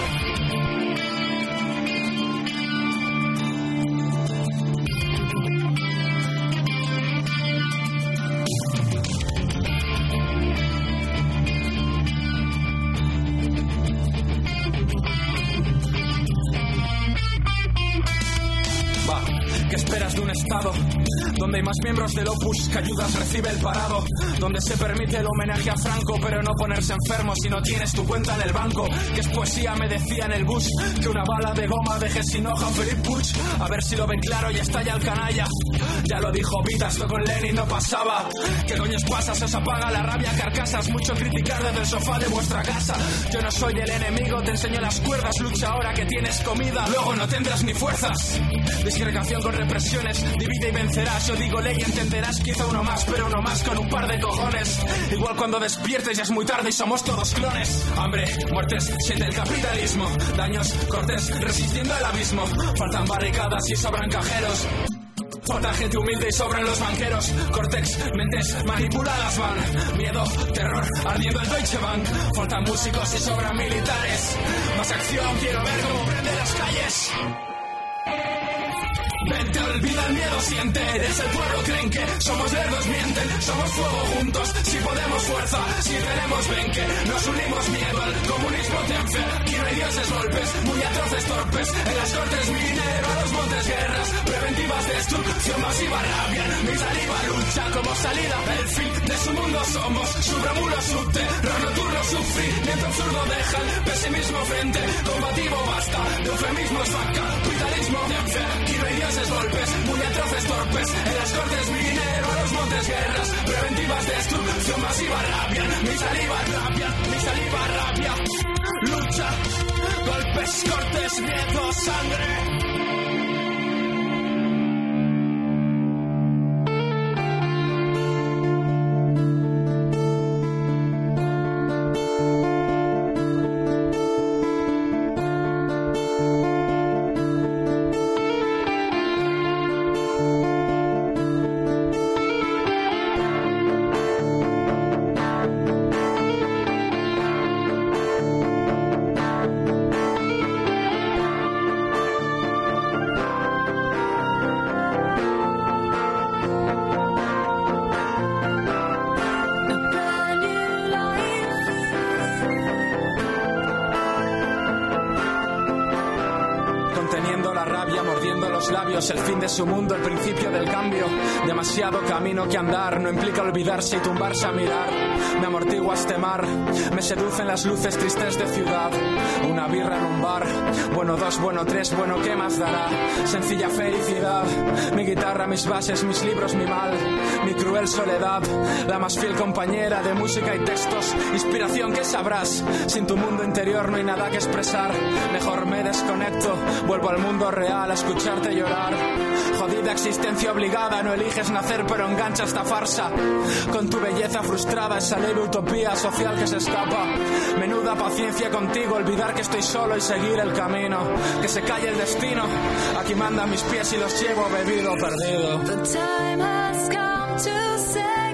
Donde hay más miembros del Opus que ayudas recibe el parado. Donde se permite el homenaje a Franco, pero no ponerse enfermo si no tienes tu cuenta en el banco. Que es poesía, me decía en el bus, que una bala de goma deje sin hoja a Felip Puig. A ver si lo ven claro y estalla el canalla. Ya lo dijo Vita, esto con Lenin no pasaba. ¿Qué coños pasa? Se os apaga la rabia, carcasas. Mucho criticar desde el sofá de vuestra casa. Yo no soy el enemigo, te enseño las cuerdas. Lucha ahora que tienes comida, luego no tendrás ni fuerzas. Disgregación con represiones, divide y vencerás. Yo digo ley, entenderás, quizá uno más, pero uno más con un par de cojones. Igual cuando despiertes ya es muy tarde y somos todos clones. Hambre, muertes, siente el capitalismo. Daños, cortes, resistiendo el abismo. Faltan barricadas y sobran cajeros. Falta gente humilde y sobran los banqueros. Cortex, mentes manipuladas van. Miedo, terror, ardiendo el Deutsche Bank. Faltan músicos y sobran militares. Más acción, quiero ver cómo prende las calles. Vente, olvida el miedo, siente. Eres el pueblo, creen que somos lerdos, mienten. Somos fuego juntos, si podemos fuerza, si tenemos venque. Nos unimos, miedo al comunismo te enferma. Aquí no hay dioses, golpes, muy atroces, torpes. En las cortes mi dinero, a los montes, guerras preventivas, Preventivas, destrucción masiva, rabia. Mi saliva lucha como salida. El fin de su mundo somos. Supramuros, subterror nocturno, sufrimiento absurdo. Deja el pesimismo frente. Combativo basta. De eufemismos, capitalismo. Aquí no hay dioses, golpes. Muy atroces, torpes. En las cortes mi dinero, a los montes, guerras. Preventivas, destrucción masiva, rabia. Mi saliva, rabia. Mi saliva, rabia. Lucha. Golpes, cortes, miedo, sangre. El fin de su mundo, el principio del cambio. Demasiado camino que andar, no implica olvidarse y tumbarse a mirar. Me amortigua este mar, me seducen las luces tristes de ciudad. Una birra en un bar, bueno dos, bueno tres, bueno ¿qué más dará? Sencilla felicidad, mi guitarra, mis bases, mis libros, mi mal, mi cruel soledad. La más fiel compañera de música y textos, inspiración que sabrás. Sin tu mundo interior no hay nada que expresar. Mejor me desconecto, vuelvo al mundo real a escucharte llorar. Jodida existencia obligada, no eliges nacer pero engancha esta farsa. Con tu belleza frustrada, esa leve utopía social que se escapa. Menuda paciencia contigo, olvidar que estoy solo y seguir el camino. Que se calle el destino, aquí mandan mis pies y los llevo bebido perdido. The time has come to say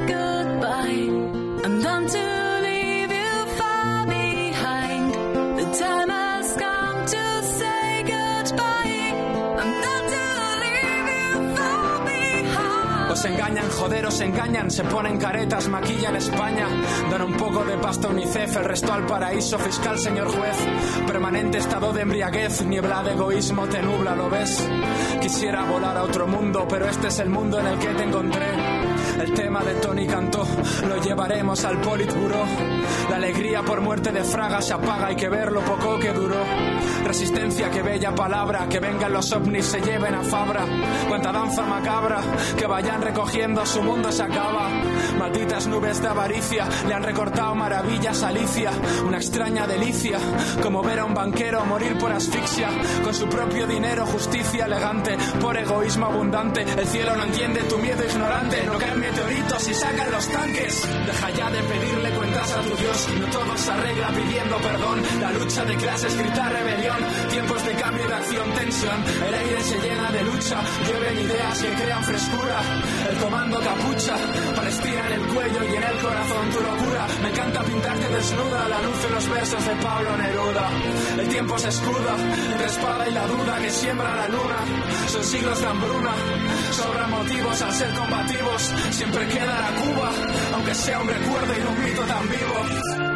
goodbye. I'm done to leave you far behind. The time has come to say goodbye. I'm done to leave you far behind. Os engañan, joder, os engañan. Se ponen caretas, maquillan España. Dan un poco de pasta a UNICEF, el resto al paraíso fiscal, señor juez. Permanente estado de embriaguez, niebla de egoísmo te nubla, ¿lo ves? Quisiera volar a otro mundo, pero este es el mundo en el que te encontré. El tema de Tony Cantó lo llevaremos al Politburó. La alegría por muerte de Fraga se apaga, hay que ver lo poco que duró. Resistencia, qué bella palabra, que vengan los ovnis, se lleven a Fabra. Cuánta danza macabra, que vayan recogiendo, su mundo se acaba. Malditas nubes de avaricia, le han recortado maravillas a Alicia. Una extraña delicia, como ver a un banquero morir por asfixia. Con su propio dinero, justicia elegante, por egoísmo abundante. El cielo no entiende tu miedo ignorante, no caen meteoritos y sacan los tanques. Deja ya de pedirle cuentas a tu Dios, no todo se arregla pidiendo perdón. La lucha de clases grita rebelión, tiempos de cambio y de acción, tensión. El aire se llena de lucha, llueven ideas que crean frescura. El comando capucha, Palestina en el cuello y en el corazón tu locura. Me encanta pintarte desnuda, la luz de los versos de Pablo Neruda. El tiempo se escuda, entre espada y la duda que siembra la luna. Son siglos de hambruna, sobran motivos al ser combativos. Siempre queda la Cuba, aunque sea un recuerdo y un mito tan vivo.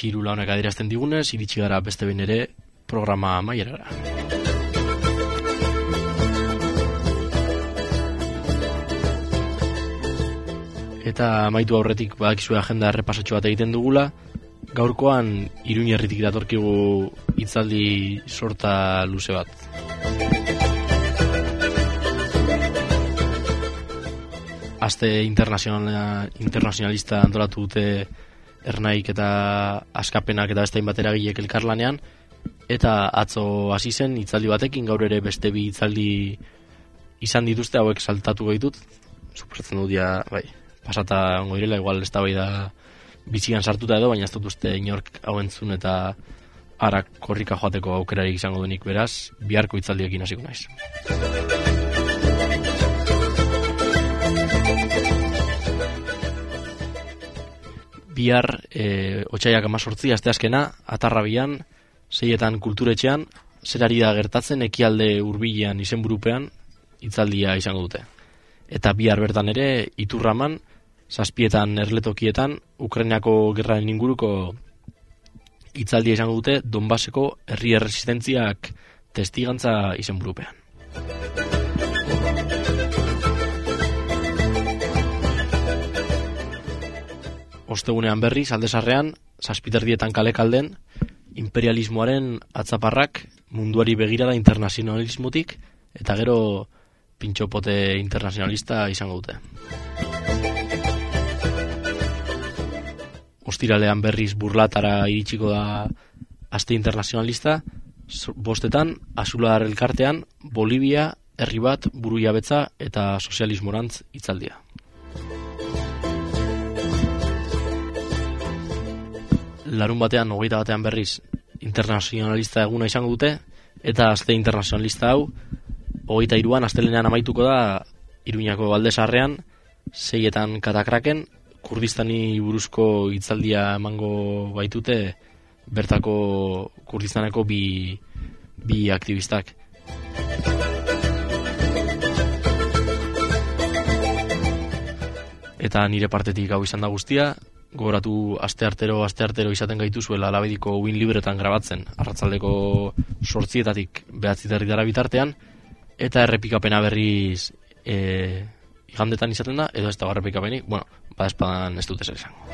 txirula honek adierazten digunez, iritsi gara beste behin ere programa amaierara. Eta amaitu aurretik badakizue agenda errepasatxo bat egiten dugula. Gaurkoan Iruña herritik datorkigu hitzaldi sorta luze bat. Aste internazional, internazionalista antolatu dute Ernaik eta Askapenak eta beste hainbat eragilek elkarlanean, eta atzo hasi zen hitzaldi batekin, gaur ere beste bi hitzaldi izan dituzte, hauek saltatuko ditut. Suposatzen dut ja, bai, pasata ongo direla, igual ez da bai da bizian sartuta edo, baina ez dut uste inork hau entzun eta harak korrika joateko aukerarik izango denik, beraz, biharko hitzaldiekin hasiko naiz. Bihar, e, otxaiak amazortzi, asteazkena, atarrabian, seietan kulturetxean, zerari da gertatzen ekialde hurbilean izenburupean hitzaldia izango dute. Eta bihar bertan ere, Iturraman, zazpietan erletokietan, Ukrainako gerraren inguruko hitzaldia izango dute Donbaseko herri erresistentziak testigantza izenburupean. Ostegunean berriz, aldezarrean, zazpiterdietan kalekalden, imperialismoaren atzaparrak munduari begirada internazionalismotik, eta gero pintxopote internazionalista izango dute. Ostiralean berriz burlatara iritsiko da aste internazionalista, bostetan, Azular elkartean, Bolivia, herri bat, burujabetza eta sozialismorantz hitzaldia. Larun batean, hogeita batean berriz, internazionalista eguna izango dute, eta aste internazionalista hau, hogeita hiruan astelenean amaituko da Iruñako Aldezarrean, seietan Katakraken, Kurdistani buruzko hitzaldia emango baitute bertako Kurdistaneko bi, bi aktivistak. Eta nire partetik hau izan da guztia, gogoratu asteartero asteartero izaten gaituzuela Alabediko Uin Libretan grabatzen, arratsaldeko sortzietatik behatzi territara bitartean, eta errepikapena berriz e, igandetan izaten da, edo ez da errepikapenik, bueno, badespadan ez dut ezer izango.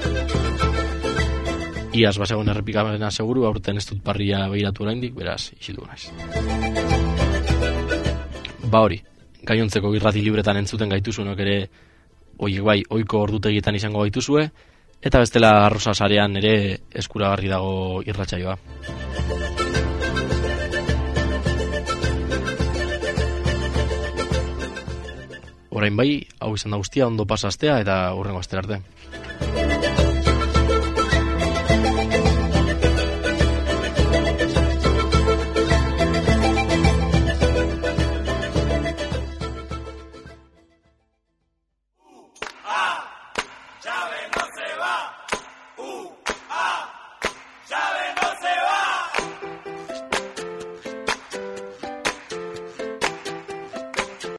Iaz basegon errepikapena seguru, aurten ez dut parria behiratu oraindik, beraz, isitu naiz. Ba hori, gainontzeko irrati libretan entzuten gaituzuenok ere, oiek bai, oiko ordutegietan izango gaituzue, eta bestela Arrosa sarean ere eskuragarri dago irratsaioa. Orain bai, hau izan da guztia, ondo pasa astea eta hurrengo astera arte.